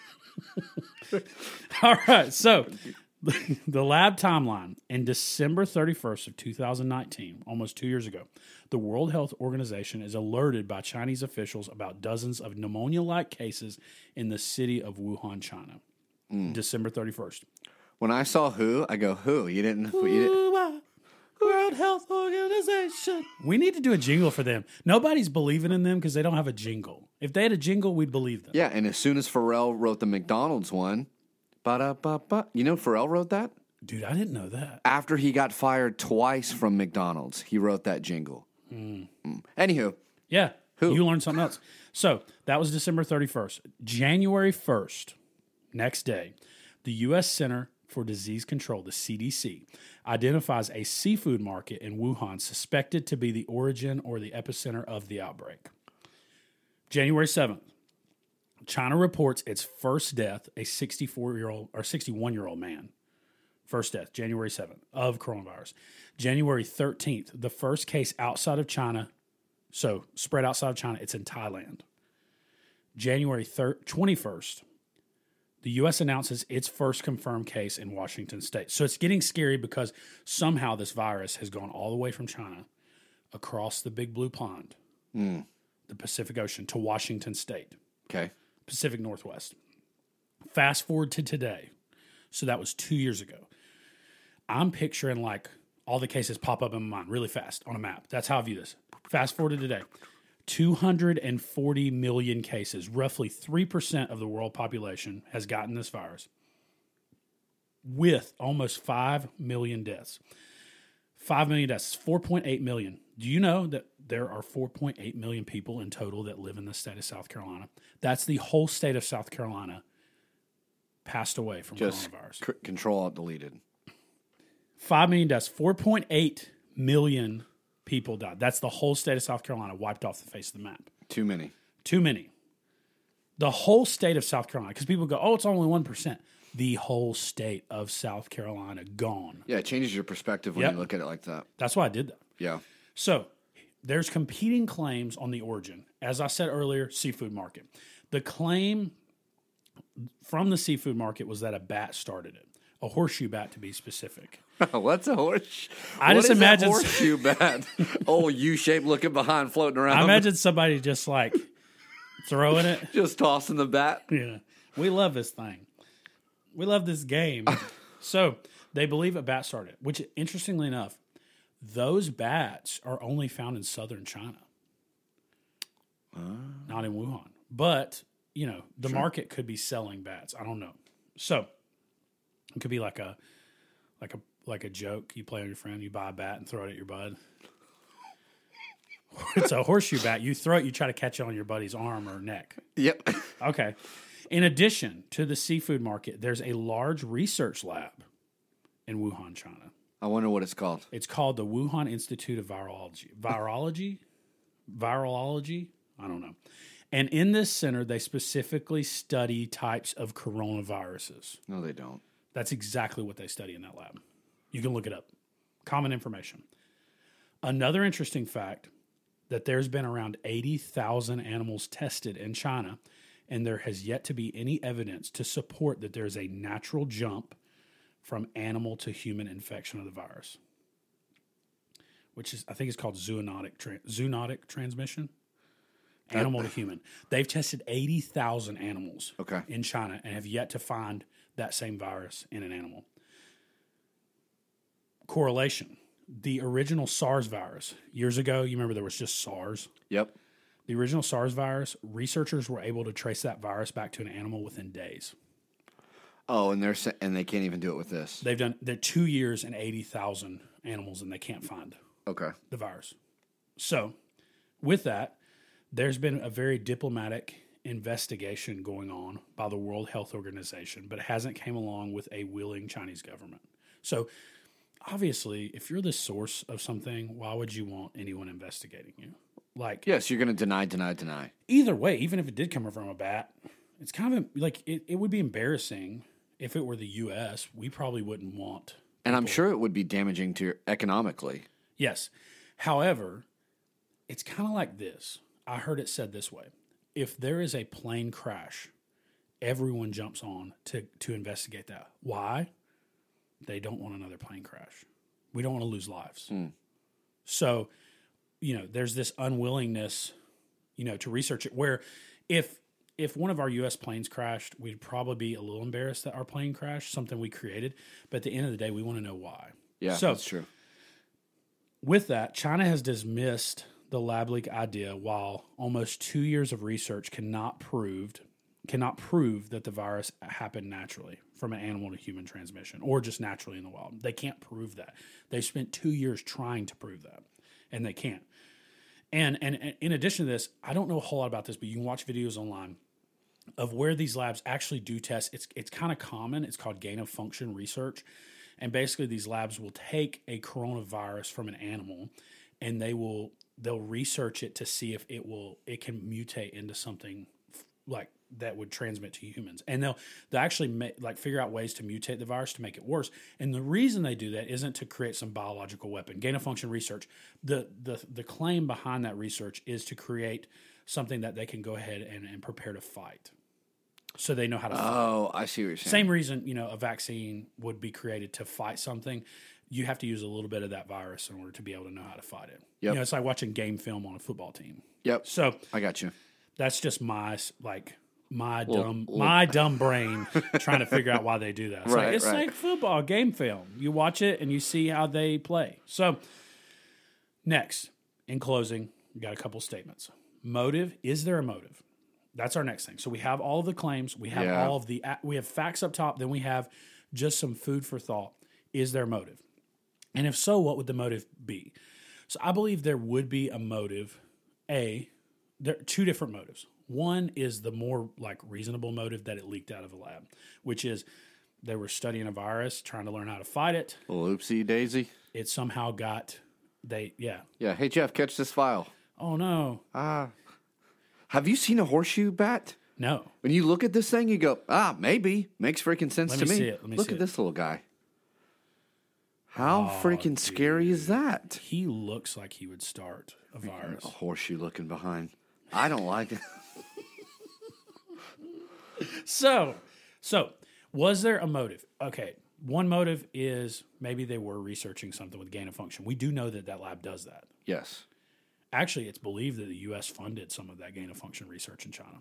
All right. So the lab timeline in December thirty-first of two thousand nineteen, almost two years ago, the World Health Organization is alerted by Chinese officials about dozens of pneumonia-like cases in the city of Wuhan, China. December thirty-first. When I saw who, I go, who? You didn't. You didn't World Health Organization. We need to do a jingle for them. Nobody's believing in them because they don't have a jingle. If they had a jingle, we'd believe them. yeah, and as soon as Pharrell wrote the McDonald's one, ba-da-ba-ba, you know Pharrell wrote that? Dude, I didn't know that. After he got fired twice from McDonald's, he wrote that jingle. Mm. Anywho, Yeah. Who? You learned something else. So that was December thirty-first. January first, next day, the U S Center for Disease Control, the C D C, identifies a seafood market in Wuhan suspected to be the origin or the epicenter of the outbreak. January seventh, China reports its first death, a sixty-four-year-old or sixty-one-year-old man. First death, January seventh, of coronavirus. January thirteenth, the first case outside of China, so spread outside of China, it's in Thailand. January twenty-first, the U S announces its first confirmed case in Washington State. So it's getting scary because somehow this virus has gone all the way from China across the big blue pond, the Pacific Ocean, to Washington State. okay. Pacific Northwest. Fast forward to today. So that was two years ago. I'm picturing like all the cases pop up in my mind really fast on a map. That's how I view this. Fast forward to today. two hundred forty million cases, roughly three percent of the world population has gotten this virus, with almost five million deaths. five million deaths, four point eight million. Do you know that there are four point eight million people in total that live in the state of South Carolina? That's the whole state of South Carolina passed away from Just coronavirus. c- control alt deleted. five million deaths, four point eight million people died. That's the whole state of South Carolina wiped off the face of the map. Too many. Too many. The whole state of South Carolina, because people go, oh, it's only one percent. The whole state of South Carolina gone. Yeah, it changes your perspective when Yep. you look at it like that. That's why I did that. Yeah. So there's competing claims on the origin. As I said earlier, seafood market. The claim from the seafood market was that a bat started it, a horseshoe bat to be specific. What's a horse? I what just is that imagine- horseshoe bat. Old U-shaped looking behind, floating around. I imagine somebody just like throwing it. just tossing the bat. Yeah. We love this thing. We love this game. So they believe a bat started, which interestingly enough, those bats are only found in southern China, not in Wuhan. But, you know, the market could be selling bats. I don't know. So it could be like a like a like a joke. You play with your friend, you buy a bat and throw it at your bud. It's a horseshoe bat. You throw it, you try to catch it on your buddy's arm or neck. Yep. Okay. In addition to the seafood market, there's a large research lab in Wuhan, China. I wonder what it's called. It's called the Wuhan Institute of Virology. Virology? Virology? I don't know. And in this center, they specifically study types of coronaviruses. No, they don't. That's exactly what they study in that lab. You can look it up. Common information. Another interesting fact that there's been around eighty thousand animals tested in China, and there has yet to be any evidence to support that there's a natural jump from animal to human infection of the virus, which is, I think it's called zoonotic, tra- zoonotic transmission, animal to human. They've tested eighty thousand animals Okay. in China and have yet to find that same virus in an animal. Correlation. The original SARS virus, years ago, you remember there was just SARS? Yep. The original SARS virus, researchers were able to trace that virus back to an animal within days. Oh, and they're sa- and they can't even do it with this. They've done they're two years and eighty thousand animals, and they can't find Okay. the virus. So, with that, there's been a very diplomatic investigation going on by the World Health Organization, but it hasn't came along with a willing Chinese government. So, obviously, if you're the source of something, why would you want anyone investigating you? Like, Yes, you're going to deny, deny, deny. either way, even if it did come from a bat, it's kind of like it, it would be embarrassing if it were the U S. We probably wouldn't want. And I'm sure it would be damaging to your economically. Yes. However, it's kind of like this. I heard it said this way. If there is a plane crash, everyone jumps on to, to investigate that. Why? They don't want another plane crash. We don't want to lose lives. So, you know, there's this unwillingness, you know, to research it where if if one of our U S planes crashed, we'd probably be a little embarrassed that our plane crashed, something we created. But at the end of the day, we want to know why. Yeah, So- that's true. With that, China has dismissed the lab leak idea while almost two years of research cannot proved cannot prove that the virus happened naturally from an animal to human transmission or just naturally in the wild. They can't prove that. They spent two years trying to prove that, and they can't. And, and and in addition to this, I don't know a whole lot about this, but you can watch videos online of where these labs actually do test. It's it's kind of common. It's called gain of function research. And basically these labs will take a coronavirus from an animal and they will they'll research it to see if it will it can mutate into something f- like that would transmit to humans. And they'll they'll actually ma- like figure out ways to mutate the virus to make it worse. And the reason they do that isn't to create some biological weapon. Gain of function research, the the the claim behind that research is to create something that they can go ahead and, and prepare to fight. So they know how to fight. Oh, I see what you're saying. Same reason, you know, a vaccine would be created to fight something. You have to use a little bit of that virus in order to be able to know how to fight it. Yep. You know, it's like watching game film on a football team. Yep. So I got you. that's just my like my Well, dumb well- my dumb brain trying to figure out why they do that. It's Right, like, it's right. like football game film. You watch it and you see how they play. So next, in closing, we got a couple statements. Motive, is there a motive? That's our next thing. So we have all of the claims, we have Yeah. all of the we have facts up top, then we have just some food for thought. Is there a motive? And if so, what would the motive be? So I believe there would be a motive. A, there are two different motives. One is the more like reasonable motive that it leaked out of a lab, which is they were studying a virus, trying to learn how to fight it. Oopsie daisy. It somehow got they yeah. Yeah. Hey Jeff, catch this file. Oh no. Ah. Have you seen a horseshoe bat? No. When you look at this thing, you go, ah, maybe. Makes freaking sense Let to me me. see it. Let me look see at it. this little guy. How freaking scary is that? He looks like he would start a virus. A horseshoe looking behind. I don't like it. So, so was there a motive? Okay, one motive is maybe they were researching something with gain of function. We do know that that lab does that. Yes. Actually, it's believed that the U S funded some of that gain of function research in China.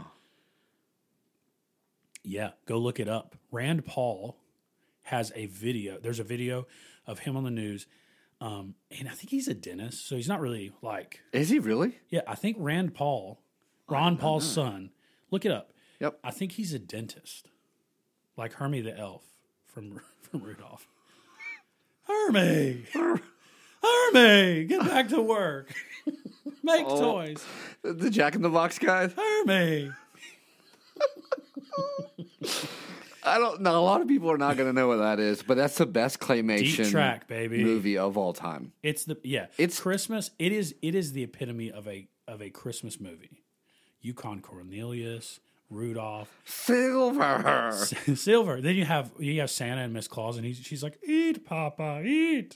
Yeah, go look it up. Rand Paul has a video. There's a video of him on the news, um, and I think he's a dentist, so he's not really like. Is he really? Yeah, I think Rand Paul, Ron Paul's son. Look it up. Yep. I think he's a dentist, like Hermie the elf from from Rudolph. Hermie, Hermie, get back to work. Make Oh. toys, The Jack in the Box guy? Hermie. I don't know. A lot of people are not going to know what that is, but that's the best claymation Deep Track, baby. movie of all time. It's the yeah. It's- It's Christmas. It is it is the epitome of a of a Christmas movie. Yukon Cornelius, Rudolph, Silver. Silver. Then you have you have Santa and Miss Claus, and he's she's like, "Eat, Papa, eat."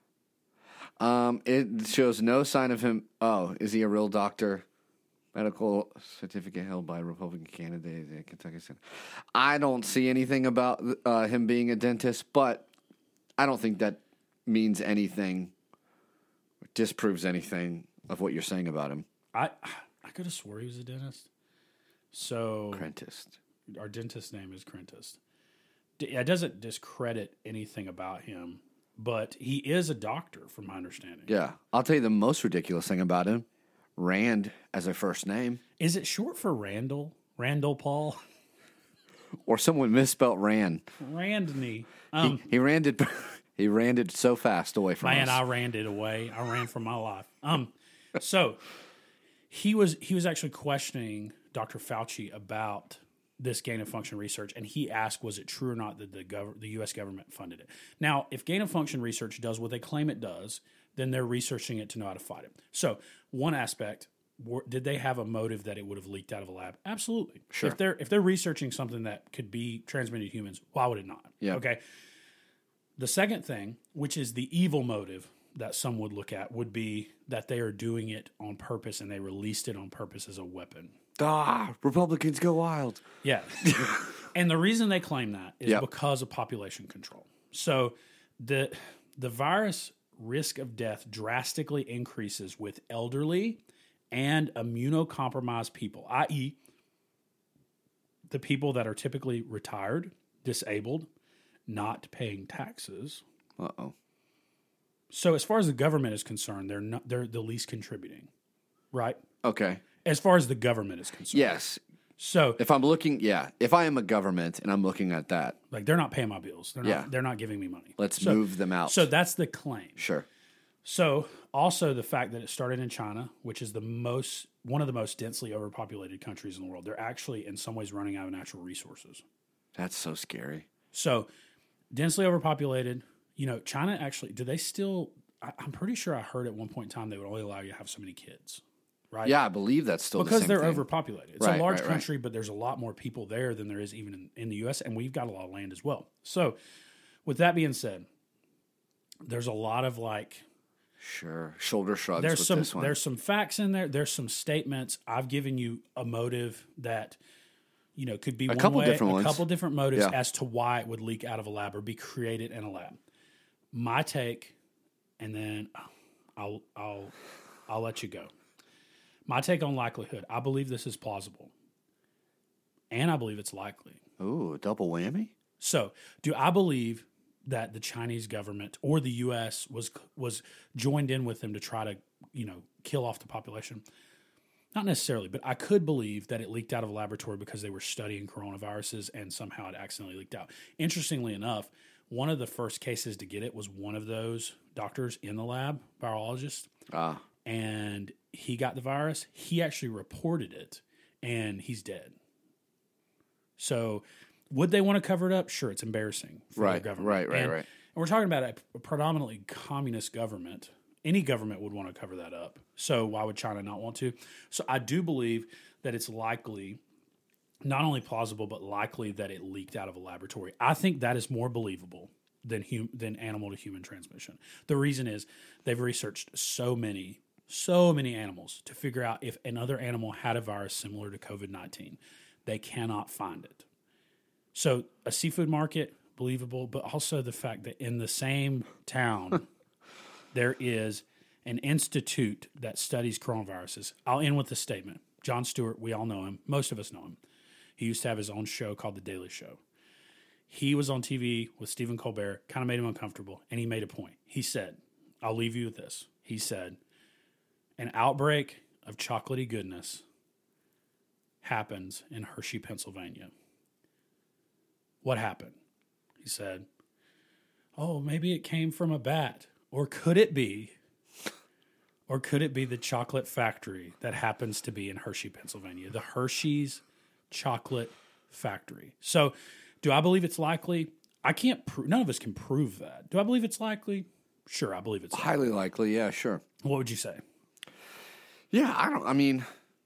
Um, it shows no sign of him. Oh, is he a real doctor? Medical certificate held by a Republican candidate in Kentucky Senate. I don't see anything about uh, him being a dentist, but I don't think that means anything, or disproves anything of what you're saying about him. I I could have swore he was a dentist. So Apprentice. our dentist name is Crentis. D- It doesn't discredit anything about him, but he is a doctor, from my understanding. Yeah, I'll tell you the most ridiculous thing about him. Rand as a first name, Is it short for Randall? Randall Paul? or someone misspelt Rand. Randney. Um, He ran it. He ran it so fast away from Man, us. I ran it away. I ran for my life. Um, so he was he was actually questioning Doctor Fauci about this gain of function research, and he asked, was it true or not that the gov- the U S government funded it? Now, if gain of function research does what they claim it does, then they're researching it to know how to fight it. So one aspect, were, did they have a motive that it would have leaked out of a lab? Absolutely. Sure. If they're if they're researching something that could be transmitted to humans, why would it not? Yeah. Okay. The second thing, which is the evil motive that some would look at, would be that they are doing it on purpose and they released it on purpose as a weapon. Ah, Republicans go wild. Yeah. And the reason they claim that is Yep. because of population control. So the the virus risk of death drastically increases with elderly and immunocompromised people, that is, the people that are typically retired, disabled, not paying taxes. Uh oh. So as far as the government is concerned, they're not they're the least contributing, right? Okay. As far as the government is concerned. Yes. So If I'm looking, yeah. If I am a government and I'm looking at that, like they're not paying my bills. They're not Yeah. they're not giving me money. let's So- move them out. So that's the claim. sure. So also the fact that it started in China, which is the most one of the most densely overpopulated countries in the world. They're actually in some ways running out of natural resources. That's so scary. So densely overpopulated. You know, China actually, do they still, I, I'm pretty sure I heard at one point in time they would only allow you to have so many kids, right? Yeah, I believe that's still Because the same they're thing. overpopulated. It's Right, a large right, right. country, but there's a lot more people there than there is even in, in the U S, and we've got a lot of land as well. So with that being said, there's a lot of like, Sure. Shoulder shrugs there's with some this one. there's some facts in there. There's some statements. I've given you a motive that you know could be one couple way, different a ones. couple different motives Yeah. as to why it would leak out of a lab or be created in a lab. My take, and then I'll I'll I'll let you go. My take on likelihood. I believe this is plausible. and I believe it's likely. Ooh, double whammy. So, do I believe that the Chinese government or the U S was was joined in with them to try to, you know, kill off the population? Not necessarily, but I could believe that it leaked out of a laboratory because they were studying coronaviruses and somehow it accidentally leaked out. Interestingly enough, one of the first cases to get it was one of those doctors in the lab, virologist, Ah, and he got the virus. He actually reported it, and he's dead. So, would they want to cover it up? Sure, it's embarrassing for Right, their government. right, right, and, right. And we're talking about a predominantly communist government. Any government would want to cover that up. So why would China not want to? So I do believe that it's likely, not only plausible, but likely that it leaked out of a laboratory. I think that is more believable than hum- than animal to human transmission. The reason is they've researched so many, so many animals to figure out if another animal had a virus similar to COVID nineteen. They cannot find it. So a seafood market, believable, but also the fact that in the same town, there is an institute that studies coronaviruses. I'll end with this statement. Jon Stewart, we all know him. Most of us know him. He used to have his own show called The Daily Show. He was on T V with Stephen Colbert, kind of made him uncomfortable, and he made a point. He said, I'll leave you with this. He said, an outbreak of chocolatey goodness happens in Hershey, Pennsylvania. What happened? He said, oh, maybe it came from a bat. Or could it be, or could it be the chocolate factory that happens to be in Hershey, Pennsylvania? The Hershey's Chocolate Factory. So, do I believe it's likely? I can't prove, none of us can prove that. Do I believe it's likely? Sure, I believe it's likely. highly likely. Yeah, sure. What would you say? Yeah, I don't. I mean,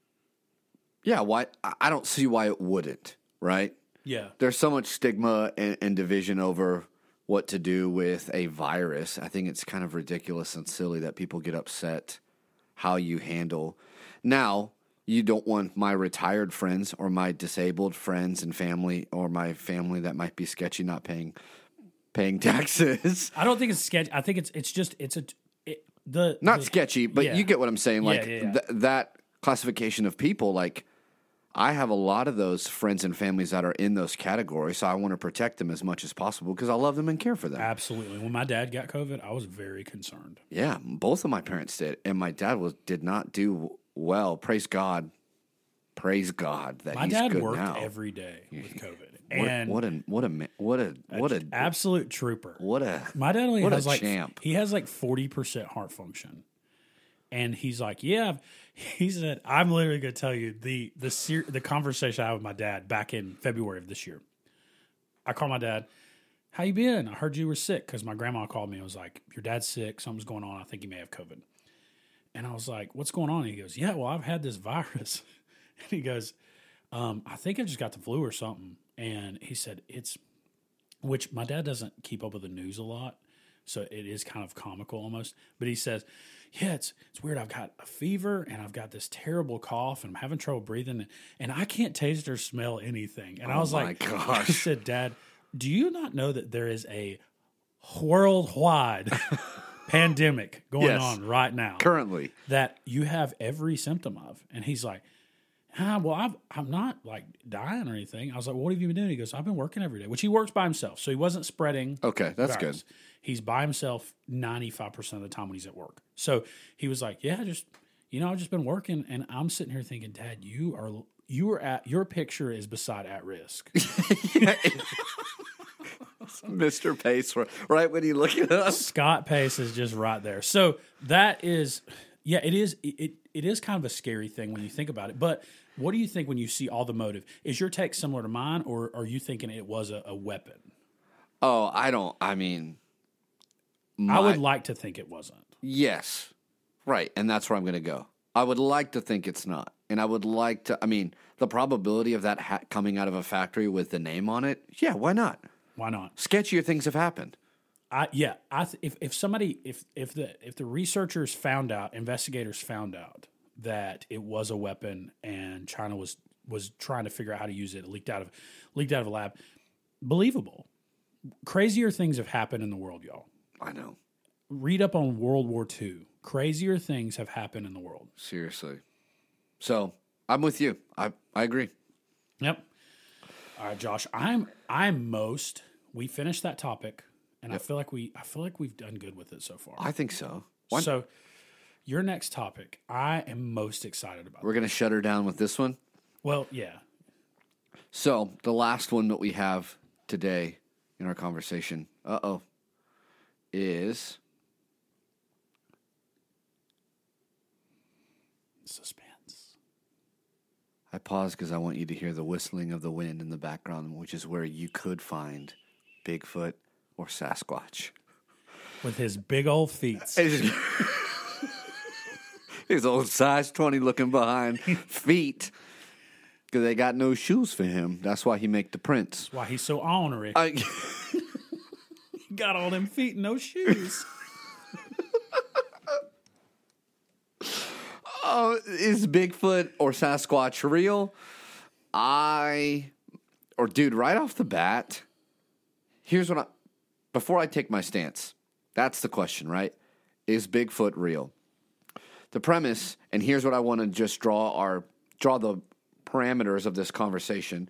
yeah. Why? I I don't see why it wouldn't. Right? Yeah. There's so much stigma and, and division over what to do with a virus. I think it's kind of ridiculous and silly that people get upset how you handle. Now, you don't want my retired friends or my disabled friends and family or my family that might be sketchy not paying paying taxes. I don't think it's sketch. I think it's it's just it's a it, the Not the, sketchy, but yeah. you get what I'm saying. Like Yeah, yeah, yeah. th- that classification of people, like I have a lot of those friends and families that are in those categories, so I want to protect them as much as possible because I love them and care for them. Absolutely. When my dad got COVID, I was very concerned. Yeah, both of my parents did, and my dad was did not do well. Praise God, praise God that My he's dad good worked now. every day with COVID, What, and what a what a ma- what a what a absolute trooper. what a My dad only what a has like champ. he has like forty percent heart function, and he's like, yeah. He said, I'm literally going to tell you the the ser- the conversation I had with my dad back in February of this year. I called my dad. How you been? I heard you were sick because my grandma called me and was like, your dad's sick. Something's going on. I think he may have COVID. And I was like, what's going on? And he goes, yeah, well, I've had this virus. And he goes, um, I think I just got the flu or something. And he said, it's, which my dad doesn't keep up with the news a lot. So it is kind of comical almost. But he says, yeah, it's it's weird. I've got a fever and I've got this terrible cough and I'm having trouble breathing and I can't taste or smell anything. And I was my like, gosh. I said, Dad, do you not know that there is a worldwide pandemic going Yes. on right now Currently, that you have every symptom of? And he's like, ah, well, I've, I'm not like dying or anything. I was like, well, what have you been doing? He goes, I've been working every day, which he works by himself. So he wasn't spreading. okay, that's virus. good. He's by himself ninety-five percent of the time when he's at work. So he was like, yeah, just, you know, I've just been working. And I'm sitting here thinking, Dad, you are, you are at, your picture is beside at risk. Mister Pace, right when you look at us. Scott Pace is just right there. So that is, yeah, it is, it, it is kind of a scary thing when you think about it. But what do you think when you see all the motive? Is your take similar to mine, or are you thinking it was a, a weapon? Oh, I don't. I mean, my, I would like to think it wasn't. yes, right, and that's where I'm going to go. I would like to think it's not, and I would like to. I mean, the probability of that ha- coming out of a factory with the name on it, yeah, why not? Why not? Sketchier things have happened. I yeah. I th- if if somebody if if the if the researchers found out, investigators found out that it was a weapon and China was was trying to figure out how to use it, it leaked out of leaked out of a lab. Believable. Crazier things have happened in the world, y'all. I know, Read up on World War Two. Crazier things have happened in the world. seriously. So I'm with you. I I agree. Yep. All right, Josh. I'm I'm most. We finished that topic, and I feel like we I feel like we've done good with it so far. I think so. Why- So, your next topic, I am most excited about. We're going to shut her down with this one. Well, yeah. So, the last one that we have today in our conversation, uh-oh, is Suspense. I pause because I want you to hear the whistling of the wind in the background, which is where you could find Bigfoot or Sasquatch. With his big old feet. His old size twenty looking behind feet. Because they got no shoes for him. That's why he make the prints. Why he's so ornery. I, Got all them feet and no shoes. oh, is Bigfoot or Sasquatch real? I, or dude, right off the bat, here's what I, before I take my stance, that's the question, right? Is Bigfoot real? The premise, and here's what I want to just draw our, draw the parameters of this conversation.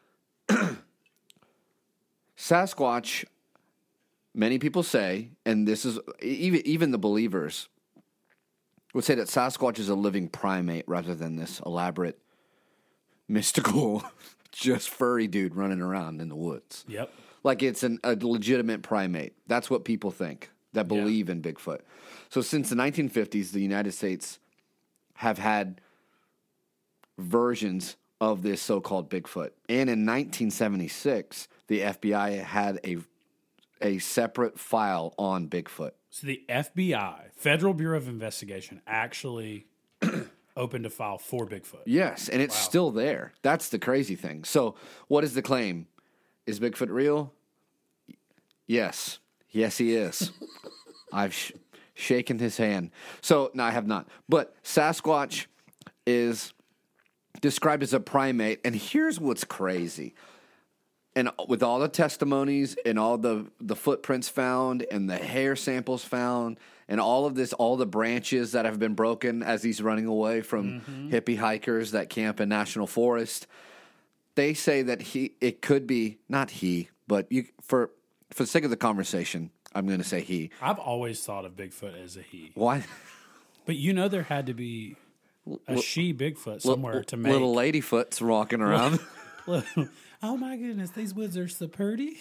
Sasquatch, many people say, and this is even even the believers would say that Sasquatch is a living primate rather than this elaborate, mystical, just furry dude running around in the woods. Yep. Like it's an, a legitimate primate. That's what people think that believe in Bigfoot. So since the nineteen fifties, the United States have had versions of this so-called Bigfoot. And in nineteen seventy-six, the F B I had a a separate file on Bigfoot. So the F B I, Federal Bureau of Investigation, actually opened a file for Bigfoot. Yes, and it's Wow. still there. That's the crazy thing. So what is the claim? Is Bigfoot real? Yes. Yes, he is. I've sh- shaken his hand. So, no, I have not. But Sasquatch is described as a primate, and here's what's crazy. And with all the testimonies and all the, the footprints found and the hair samples found and all of this, all the branches that have been broken as he's running away from Mm-hmm. hippie hikers that camp in National Forest, they say that he it could be, not he, but you for for the sake of the conversation, I'm going to say he. I've always thought of Bigfoot as a he. Why? But you know there had to be a she Bigfoot somewhere to make. Little ladyfoot's walking around. Oh my goodness, these woods are so pretty.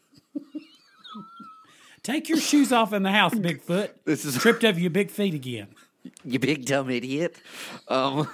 Take your shoes off in the house, Bigfoot. This is Tripped over your big feet again. you big dumb idiot. Um,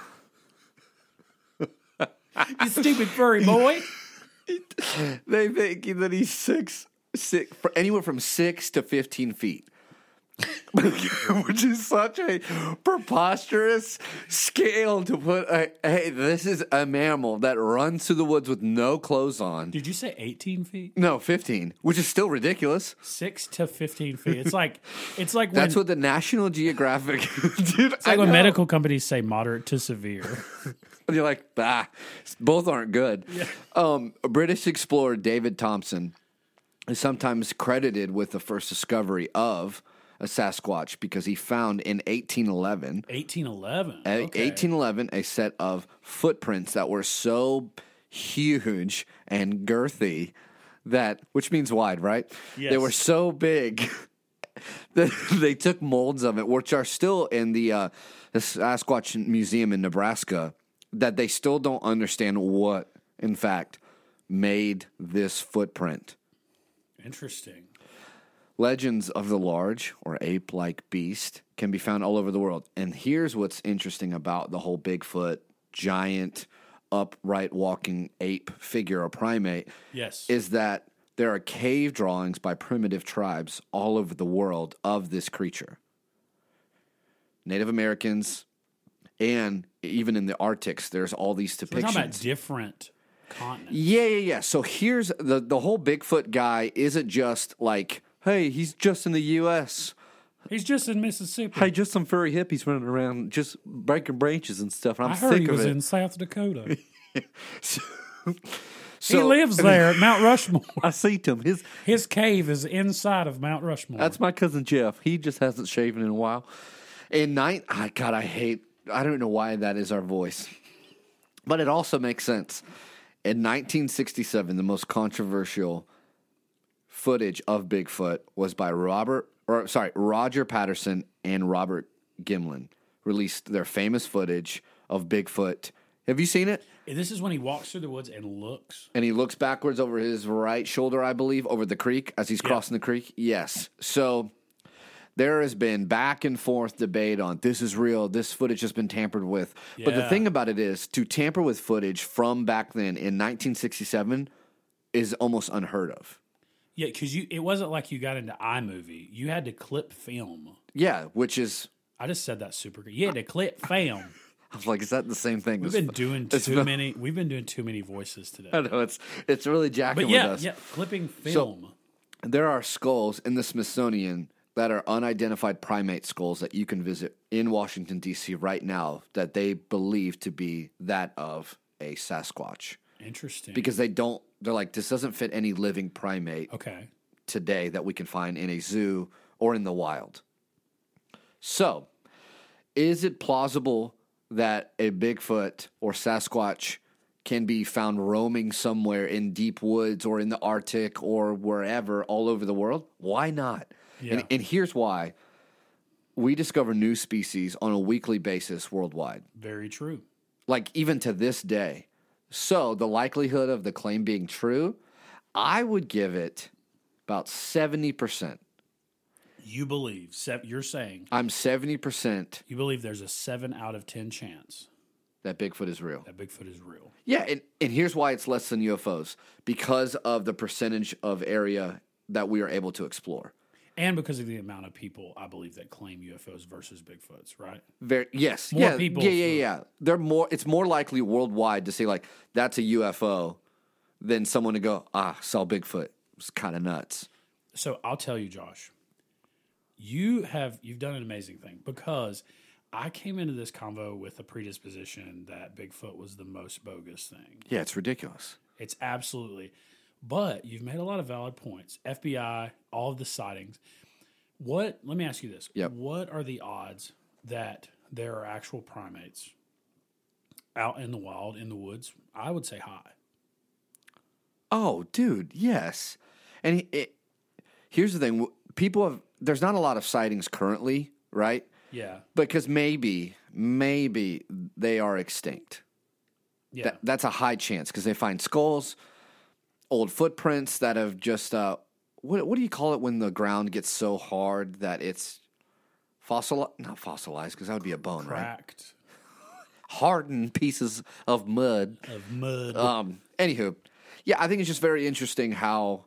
You stupid furry boy. they think that he's six, six, for anywhere from six to fifteen feet, which is such a preposterous scale to put. A, hey, this is a mammal that runs through the woods with no clothes on. Did you say eighteen feet? No, fifteen, which is still ridiculous. Six to fifteen feet. It's like it's like when, That's what the National Geographic. Dude, it's like I when know. medical companies say moderate to severe. And you're like, ah, both aren't good. Um, British explorer David Thompson is sometimes credited with the first discovery of a Sasquatch because he found in eighteen eleven, Eighteen eleven. a- Okay. eighteen eleven, a set of footprints that were so huge and girthy that, which means wide, right? They Yes. were so big that they took molds of it, which are still in the, uh, the Sasquatch Museum in Nebraska, that they still don't understand what, in fact, made this footprint. Interesting. Legends of the large or ape-like beast can be found all over the world. And here's what's interesting about the whole Bigfoot, giant, upright walking ape figure or primate, Yes. is that there are cave drawings by primitive tribes all over the world of this creature. Native Americans, and even in the Arctics, there's all these We're talking about depictions. different continents. Yeah, yeah, yeah. So here's the the whole Bigfoot guy isn't just like, hey, he's just in the U S He's just in Mississippi. Hey, just some furry hippies running around, just breaking branches and stuff. And I'm I heard sick he of was it. in South Dakota. So, he lives there at Mount Rushmore. I see him. His His cave is inside of Mount Rushmore. that's my cousin Jeff. He just hasn't shaven in a while. In nine, oh, God, I hate. I don't know why that is our voice, but it also makes sense. In nineteen sixty-seven, the most controversial footage of Bigfoot was by Robert, or sorry, Roger Patterson and Robert Gimlin released their famous footage of Bigfoot. Have you seen it? This is when he walks through the woods and looks. And he looks backwards over his right shoulder, I believe, over the creek as he's Yeah. crossing the creek. Yes. So there has been back and forth debate on this is real, this footage has been tampered with. But the Yeah. thing about it is, to tamper with footage from back then in nineteen sixty-seven is almost unheard of. Yeah, because you it wasn't like you got into iMovie. You had to clip film. Yeah, which is, I just said that super good. You had to clip film. I was like, is that the same thing? We've as been fu- doing it's too not- many. We've been doing too many voices today. I know, it's, it's really jacking But yeah, with us. yeah, clipping film. There are skulls in the Smithsonian that are unidentified primate skulls that you can visit in Washington, D C right now that they believe to be that of a Sasquatch. Interesting. Because they don't, they're like, this doesn't fit any living primate okay, today that we can find in a zoo or in the wild. So, is it plausible that a Bigfoot or Sasquatch can be found roaming somewhere in deep woods or in the Arctic or wherever all over the world? Why not? Yeah. And, and here's why. We discover new species on a weekly basis worldwide, very true. like even to this day. So the likelihood of the claim being true, I would give it about seventy percent. You believe se- you're saying I'm seventy percent you believe there's a seven out of ten chance that Bigfoot is real. that Bigfoot is real. Yeah, and, and here's why it's less than U F Os. Because of the percentage of area that we are able to explore. And because of the amount of people, I believe, that claim U F Os versus Bigfoots, right? Very yes. More yeah, people Yeah, yeah, for- yeah. They're more it's more likely worldwide to say like that's a U F O than someone to go, ah, saw Bigfoot. It's kind of nuts. So I'll tell you, Josh, you have you've done an amazing thing because I came into this convo with a predisposition that Bigfoot was the most bogus thing. Yeah, it's ridiculous. It's absolutely. But you've made a lot of valid points. F B I, all of the sightings. What? Let me ask you this. Yep. What are the odds that there are actual primates out in the wild, in the woods? I would say high. Oh, dude, yes. And it, here's the thing: people have. There's not a lot of sightings currently, right? Yeah. Because maybe, maybe they are extinct. Yeah. That, that's a high chance because they find skulls, old footprints that have just. Uh, what what do you call it when the ground gets so hard that it's fossil? Not fossilized because that would be a bone, right? Cracked Hardened pieces of mud. of mud. Um. Anywho, yeah, I think it's just very interesting how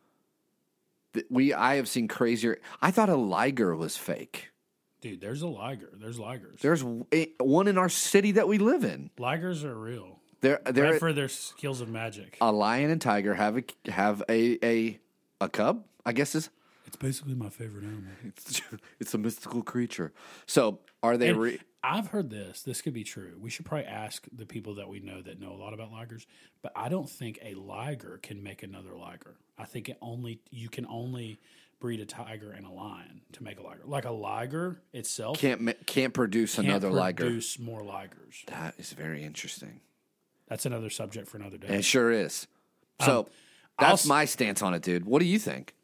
th- we. I have seen crazier. I thought a liger was fake. Dude, there's a liger. There's ligers. There's w- a- one in our city that we live in. Ligers are real. There, there. Right for their skills of magic. A lion and tiger have a have a a a cub. I guess is It's basically my favorite animal. it's, it's a mystical creature. So are they? And Re- I've heard this. This could be true. We should probably ask the people that we know that know a lot about ligers. But I don't think a liger can make another liger. I think it only you can only breed a tiger and a lion to make a liger. Like a liger itself can't ma- can't produce can't another liger. produce more ligers. That is very interesting. That's another subject for another day. And it sure is. So Um, that's I'll- my stance on it, dude. What do you think?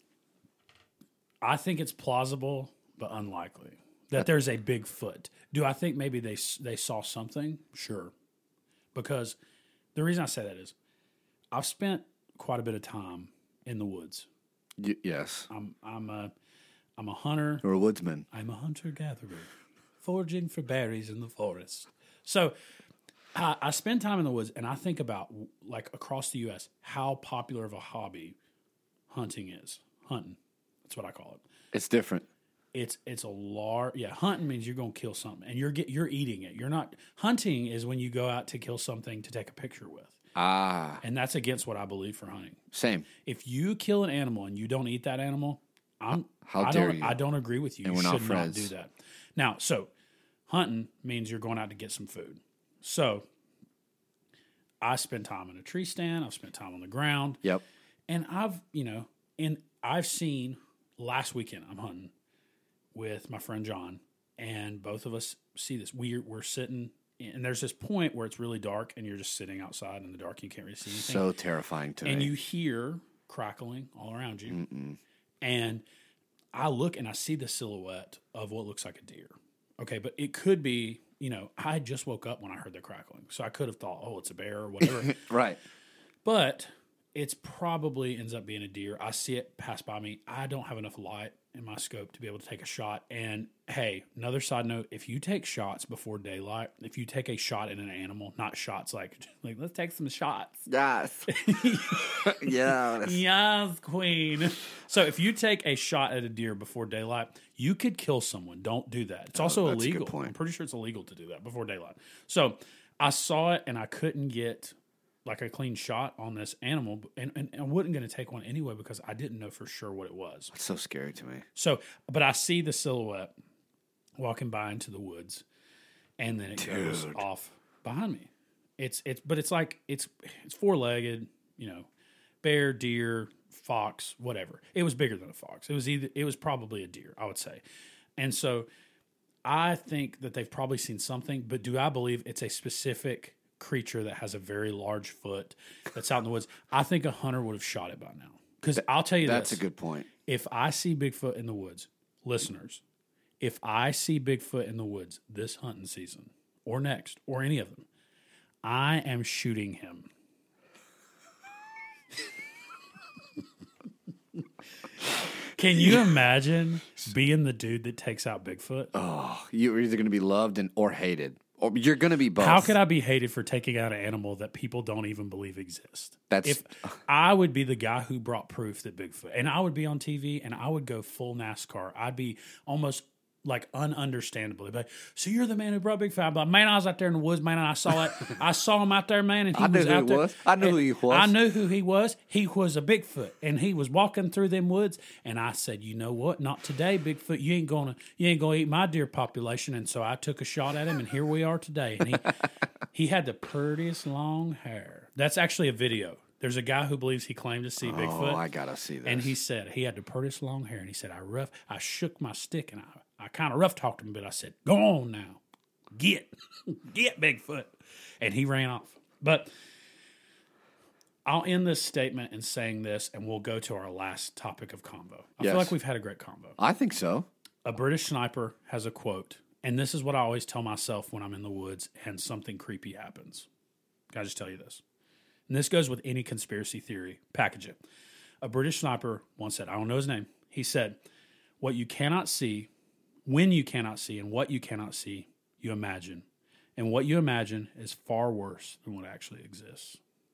I think it's plausible but unlikely that there's a Bigfoot. Do I think maybe they they saw something? Sure, because the reason I say that is I've spent quite a bit of time in the woods. Y- yes, I'm I'm a I'm a hunter. or a woodsman. I'm a hunter gatherer, foraging for berries in the forest. So I, I spend time in the woods, and I think about like across the U S how popular of a hobby hunting is. Hunting, that's what I call it. It's different. It's it's a large yeah. Hunting means you're gonna kill something, and you're get you're eating it. You're not hunting is when you go out to kill something to take a picture with, Ah, and that's against what I believe for hunting. same. If you kill an animal and you don't eat that animal, I'm How I dare don't, you. I don't agree with you. And you we're not should friends. not do that. Now, so hunting means you're going out to get some food. So I spend time in a tree stand. I've spent time on the ground. Yep. And I've, you know, and I've seen last weekend I'm hunting with my friend John, and both of us see this. We're we're sitting and there's this point where it's really dark and you're just sitting outside in the dark. And you can't really see anything. So terrifying to and me. you hear crackling all around you. Mm-mm. And I look and I see the silhouette of what looks like a deer. Okay, but it could be, you know, I just woke up when I heard the crackling. So I could have thought, oh, it's a bear or whatever. Right. But it's probably ends up being a deer. I see it pass by me. I don't have enough light in my scope to be able to take a shot. And hey, another side note, if you take shots before daylight, if you take a shot at an animal, not shots like, like let's take some shots. Yes. yeah. Yes, queen. So if you take a shot at a deer before daylight, you could kill someone. Don't do that. It's also that's a good illegal. point. I'm pretty sure it's illegal to do that before daylight. So I saw it and I couldn't get like a clean shot on this animal, and, and, and I wasn't going to take one anyway because I didn't know for sure what it was. It's so scary to me. So, but I see the silhouette walking by into the woods, and then it goes Dude. off behind me. It's it's, but it's like it's it's four legged, you know, bear, deer, fox, whatever. It was bigger than a fox. It was either it was probably a deer, I would say, and so I think that they've probably seen something. But do I believe it's a specific creature that has a very large foot that's out in the woods? I think a hunter would have shot it by now. Because I'll tell you That's this. a good point. If I see Bigfoot in the woods, listeners, if I see Bigfoot in the woods this hunting season or next or any of them, I am shooting him. Can you imagine being the dude that takes out Bigfoot? Oh, you're either going to be loved and or hated. Or you're going to be both. How could I be hated for taking out an animal that people don't even believe exists? That's- if I would be the guy who brought proof that Bigfoot, and I would be on T V, and I would go full NASCAR. I'd be almost like ununderstandably, like, so you're the man who brought Bigfoot. I'm like, man, I was out there in the woods, man, and I saw it. I saw him out there, man, and he I knew was who out he there. was. I knew and who he was. I knew who he was. He was a Bigfoot, and he was walking through them woods. And I said, you know what? Not today, Bigfoot. You ain't gonna, you ain't gonna eat my deer population. And so I took a shot at him, and here we are today. And he, he had the prettiest long hair. That's actually a video. There's a guy who believes he claimed to see Bigfoot. Oh, I got to see this. And he said he had the prettiest long hair, and he said I rough, I shook my stick, and I, I kind of rough talked him, but I said, "Go on now, get, get Bigfoot," and he ran off. But I'll end this statement in saying this, and we'll go to our last topic of convo. I Yes. feel like we've had a great convo. I think so. A British sniper has a quote, and this is what I always tell myself when I'm in the woods and something creepy happens. Can I just tell you this? And this goes with any conspiracy theory. Package it. A British sniper once said, I don't know his name. He said, what you cannot see, when you cannot see, and what you cannot see, you imagine. And what you imagine is far worse than what actually exists.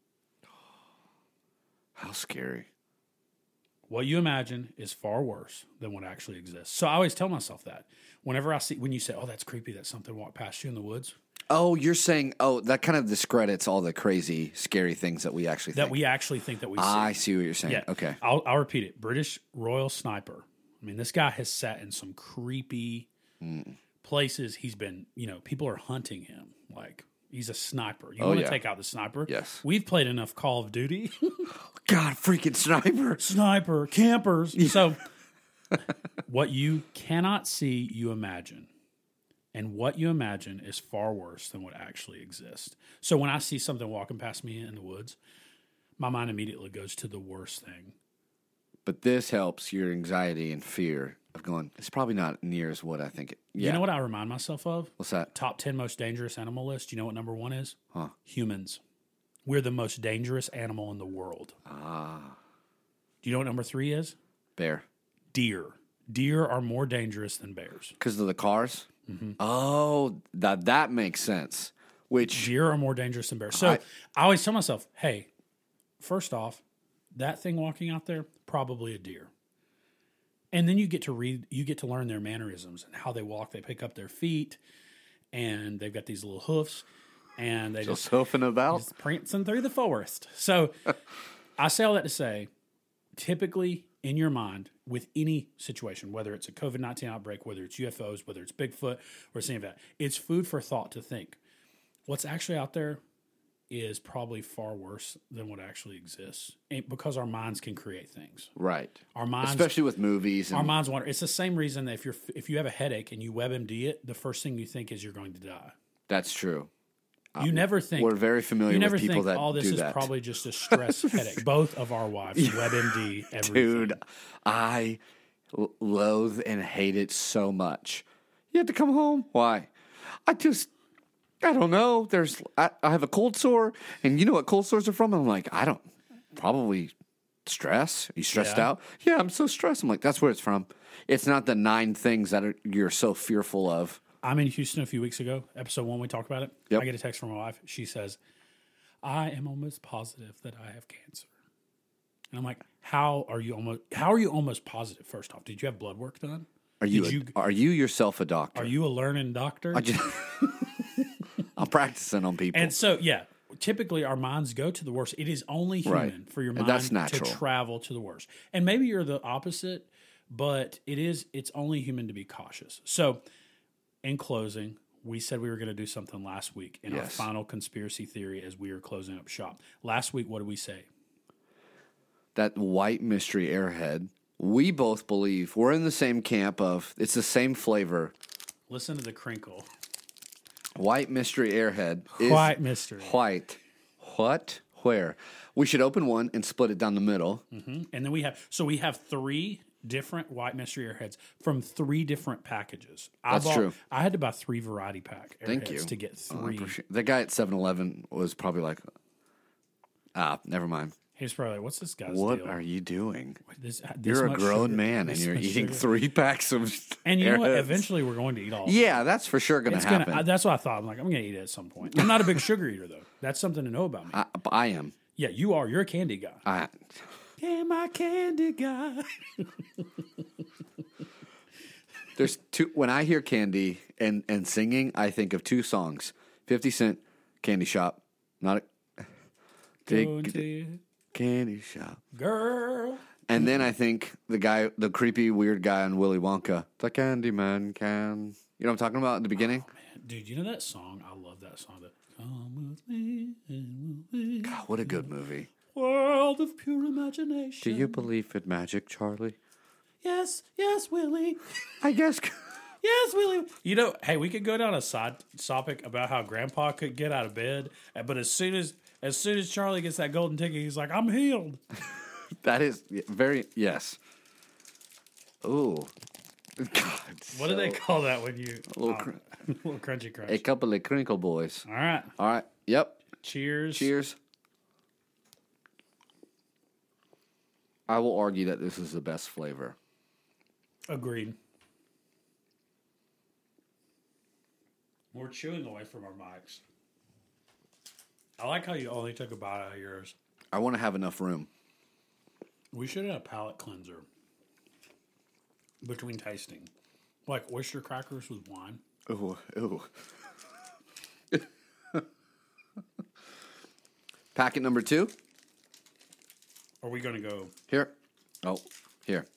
How scary. What you imagine is far worse than what actually exists. So I always tell myself that. Whenever I see, when you say, oh, that's creepy that something walked past you in the woods. Oh, you're saying, oh, that kind of discredits all the crazy, scary things that we actually That think. we actually think that we see. I see what you're saying. Yeah. Okay. I'll, I'll repeat it. British Royal Sniper. I mean, this guy has sat in some creepy Mm. places. He's been, you know, people are hunting him. Like, he's a sniper. You Oh, want to yeah. take out the sniper? Yes. We've played enough Call of Duty. God, freaking sniper. Sniper, campers. So, what you cannot see, you imagine. And what you imagine is far worse than what actually exists. So when I see something walking past me in the woods, my mind immediately goes to the worst thing. But this helps your anxiety and fear of going, it's probably not near as what I think it. Yeah. You know what I remind myself of? What's that? Top ten most dangerous animal list. You know what number one is? Huh. Humans. We're the most dangerous animal in the world. Ah. Do you know what number three is? Bear. Deer. Deer are more dangerous than bears. Because of the cars? Mm-hmm. Oh, that that makes sense. Which, Deer are more dangerous than bears. So I, I- always tell myself, hey, first off, that thing walking out there, probably a deer. And then you get to read, you get to learn their mannerisms and how they walk. They pick up their feet, and they've got these little hoofs, and they just just hoofing about. just prancing through the forest. So I say all that to say, typically in your mind, with any situation, whether it's a COVID nineteen outbreak, whether it's U F Os, whether it's Bigfoot, or any of that, it's food for thought to think. What's actually out there is probably far worse than what actually exists, and because our minds can create things. Right. Our minds, Especially with movies. And, our minds wander. It's the same reason that if you're if you have a headache and you WebMD it, the first thing you think is you're going to die. That's true. You never think We're very familiar you never with people think that all this do is that. probably just a stress headache. Both of our wives, WebMD, everything. Dude, I l- loathe and hate it so much. You have to come home? Why? I just, I don't know. There's, I, I have a cold sore, and you know what cold sores are from? I'm like, I don't, probably stress. Are you stressed Yeah. out? Yeah, I'm so stressed. I'm like, that's where it's from. It's not the nine things that are, you're so fearful of. I'm in Houston a few weeks ago. Episode one, we talked about it. Yep. I get a text from my wife. She says, "I am almost positive that I have cancer." And I'm like, "How are you almost? How are you almost positive? First off, did you have blood work done? Are you, Did a- you are you yourself a doctor? are you a learning doctor?" I just, I'm practicing on people. And so, yeah, typically our minds go to the worst. It is only human Right. for your And mind that's natural. to travel to the worst. And maybe you're the opposite, but it is. It's only human to be cautious. So, in closing, we said we were going to do something last week in our Yes. final conspiracy theory as we were closing up shop. Last week, what did we say? That white mystery airhead, we both believe we're in the same camp of it's the same flavor. Listen to the crinkle. White mystery airhead is White mystery. white. What? Where? We should open one and split it down the middle. And then we have, so we have three different white mystery airheads from three different packages. I That's bought, true. I had to buy three variety pack Thank airheads you. to get Oh, I three. appreciate- the guy at seven eleven was probably like, ah, never mind. He's probably like, "What's this guy's What deal? are you doing? This, this You're a much grown sugar, man and this you're much eating sugar." three packs of And you know what? Airheads. Eventually, we're going to eat all. of it. Yeah, that's for sure going to It's happen. gonna. I, that's what I thought. I'm like, I'm going to eat it at some point. I'm not a big sugar eater though. That's something to know about me. I, I am. yeah, you are. You're a candy guy. I, Yeah, my candy guy. There's two. When I hear candy and, and singing, I think of two songs: Fifty Cent, "Candy Shop," not a Going big to you, candy shop, girl. and then I think the guy, the creepy weird guy on Willy Wonka, the Candyman can. You know what I'm talking about in the beginning? Dude, you know that song? I love that song. That Come with me and we'll be God, what a good movie! world of pure imagination. Do you believe in magic, Charlie? Yes, yes, Willie. I guess. Yes, Willie. You know, hey, we could go down a side topic about how Grandpa could get out of bed, but as soon as as soon as Charlie gets that golden ticket, he's like, "I'm healed." That is very yes. Ooh, God. What do they so- call that when you A little, oh, cr- little crunchy crunch? a couple of crinkle boys. All right, All right. Yep. cheers. Cheers. I will argue that this is the best flavor. Agreed. We're chewing away from our mics. I like how you only took a bite out of yours. I want to have enough room. We should have a palate cleanser between tasting, like oyster crackers with wine. Ooh, ooh. Packet number two. Are we going to go Here. Oh, here.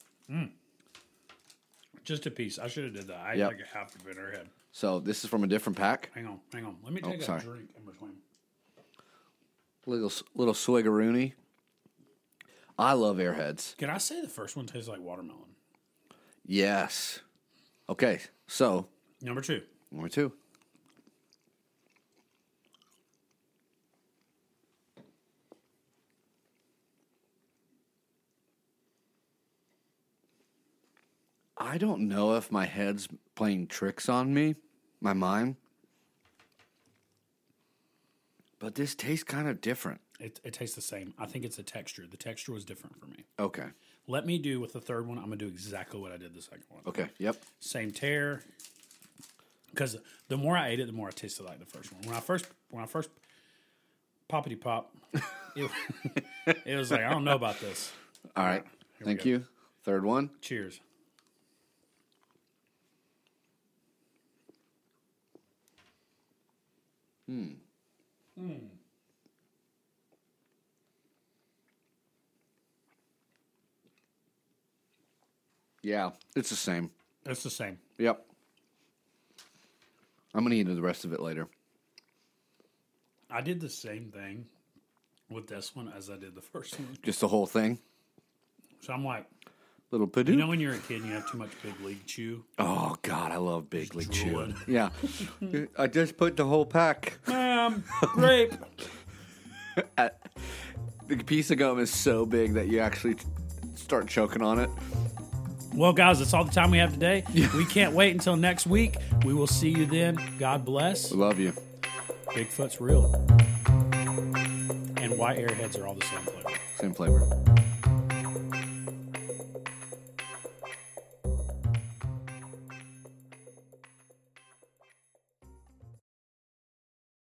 just a piece? I should have did that. I Yep. had like a half of it in our head. So this is from a different pack. Hang on, hang on. Let me Oh, take sorry. a drink in between. Little little swiggeroony. I love Airheads. Can I say the first one tastes like watermelon? Yes. Okay. So Number two. number two. I don't know if my head's playing tricks on me, my mind. But this tastes kind of different. It, it tastes the same. I think it's the texture. The texture was different for me. Okay. Let me do with the third one. I'm gonna do exactly what I did the second one. Okay. Yep. Same tear. Because the more I ate it, the more I tasted like the first one. When I first, when I first, poppity pop, it, it was like I don't know about this. All right. we Thank go. you. Third one. Cheers. Yeah, it's the same. It's the same. Yep. I'm gonna eat the rest of it later. I did the same thing with this one as I did the first one. Just the whole thing. So I'm like, Little Purdue. You know when you're a kid and you have too much Big League Chew? Oh God, I love Big League Chew. drooling. Yeah, I just put the whole pack. Um, grape. The piece of gum is so big that you actually start choking on it. Well, guys, that's all the time we have today. We can't wait until next week. We will see you then. God bless. Love you. Bigfoot's real. And white airheads are all the same flavor. Same flavor.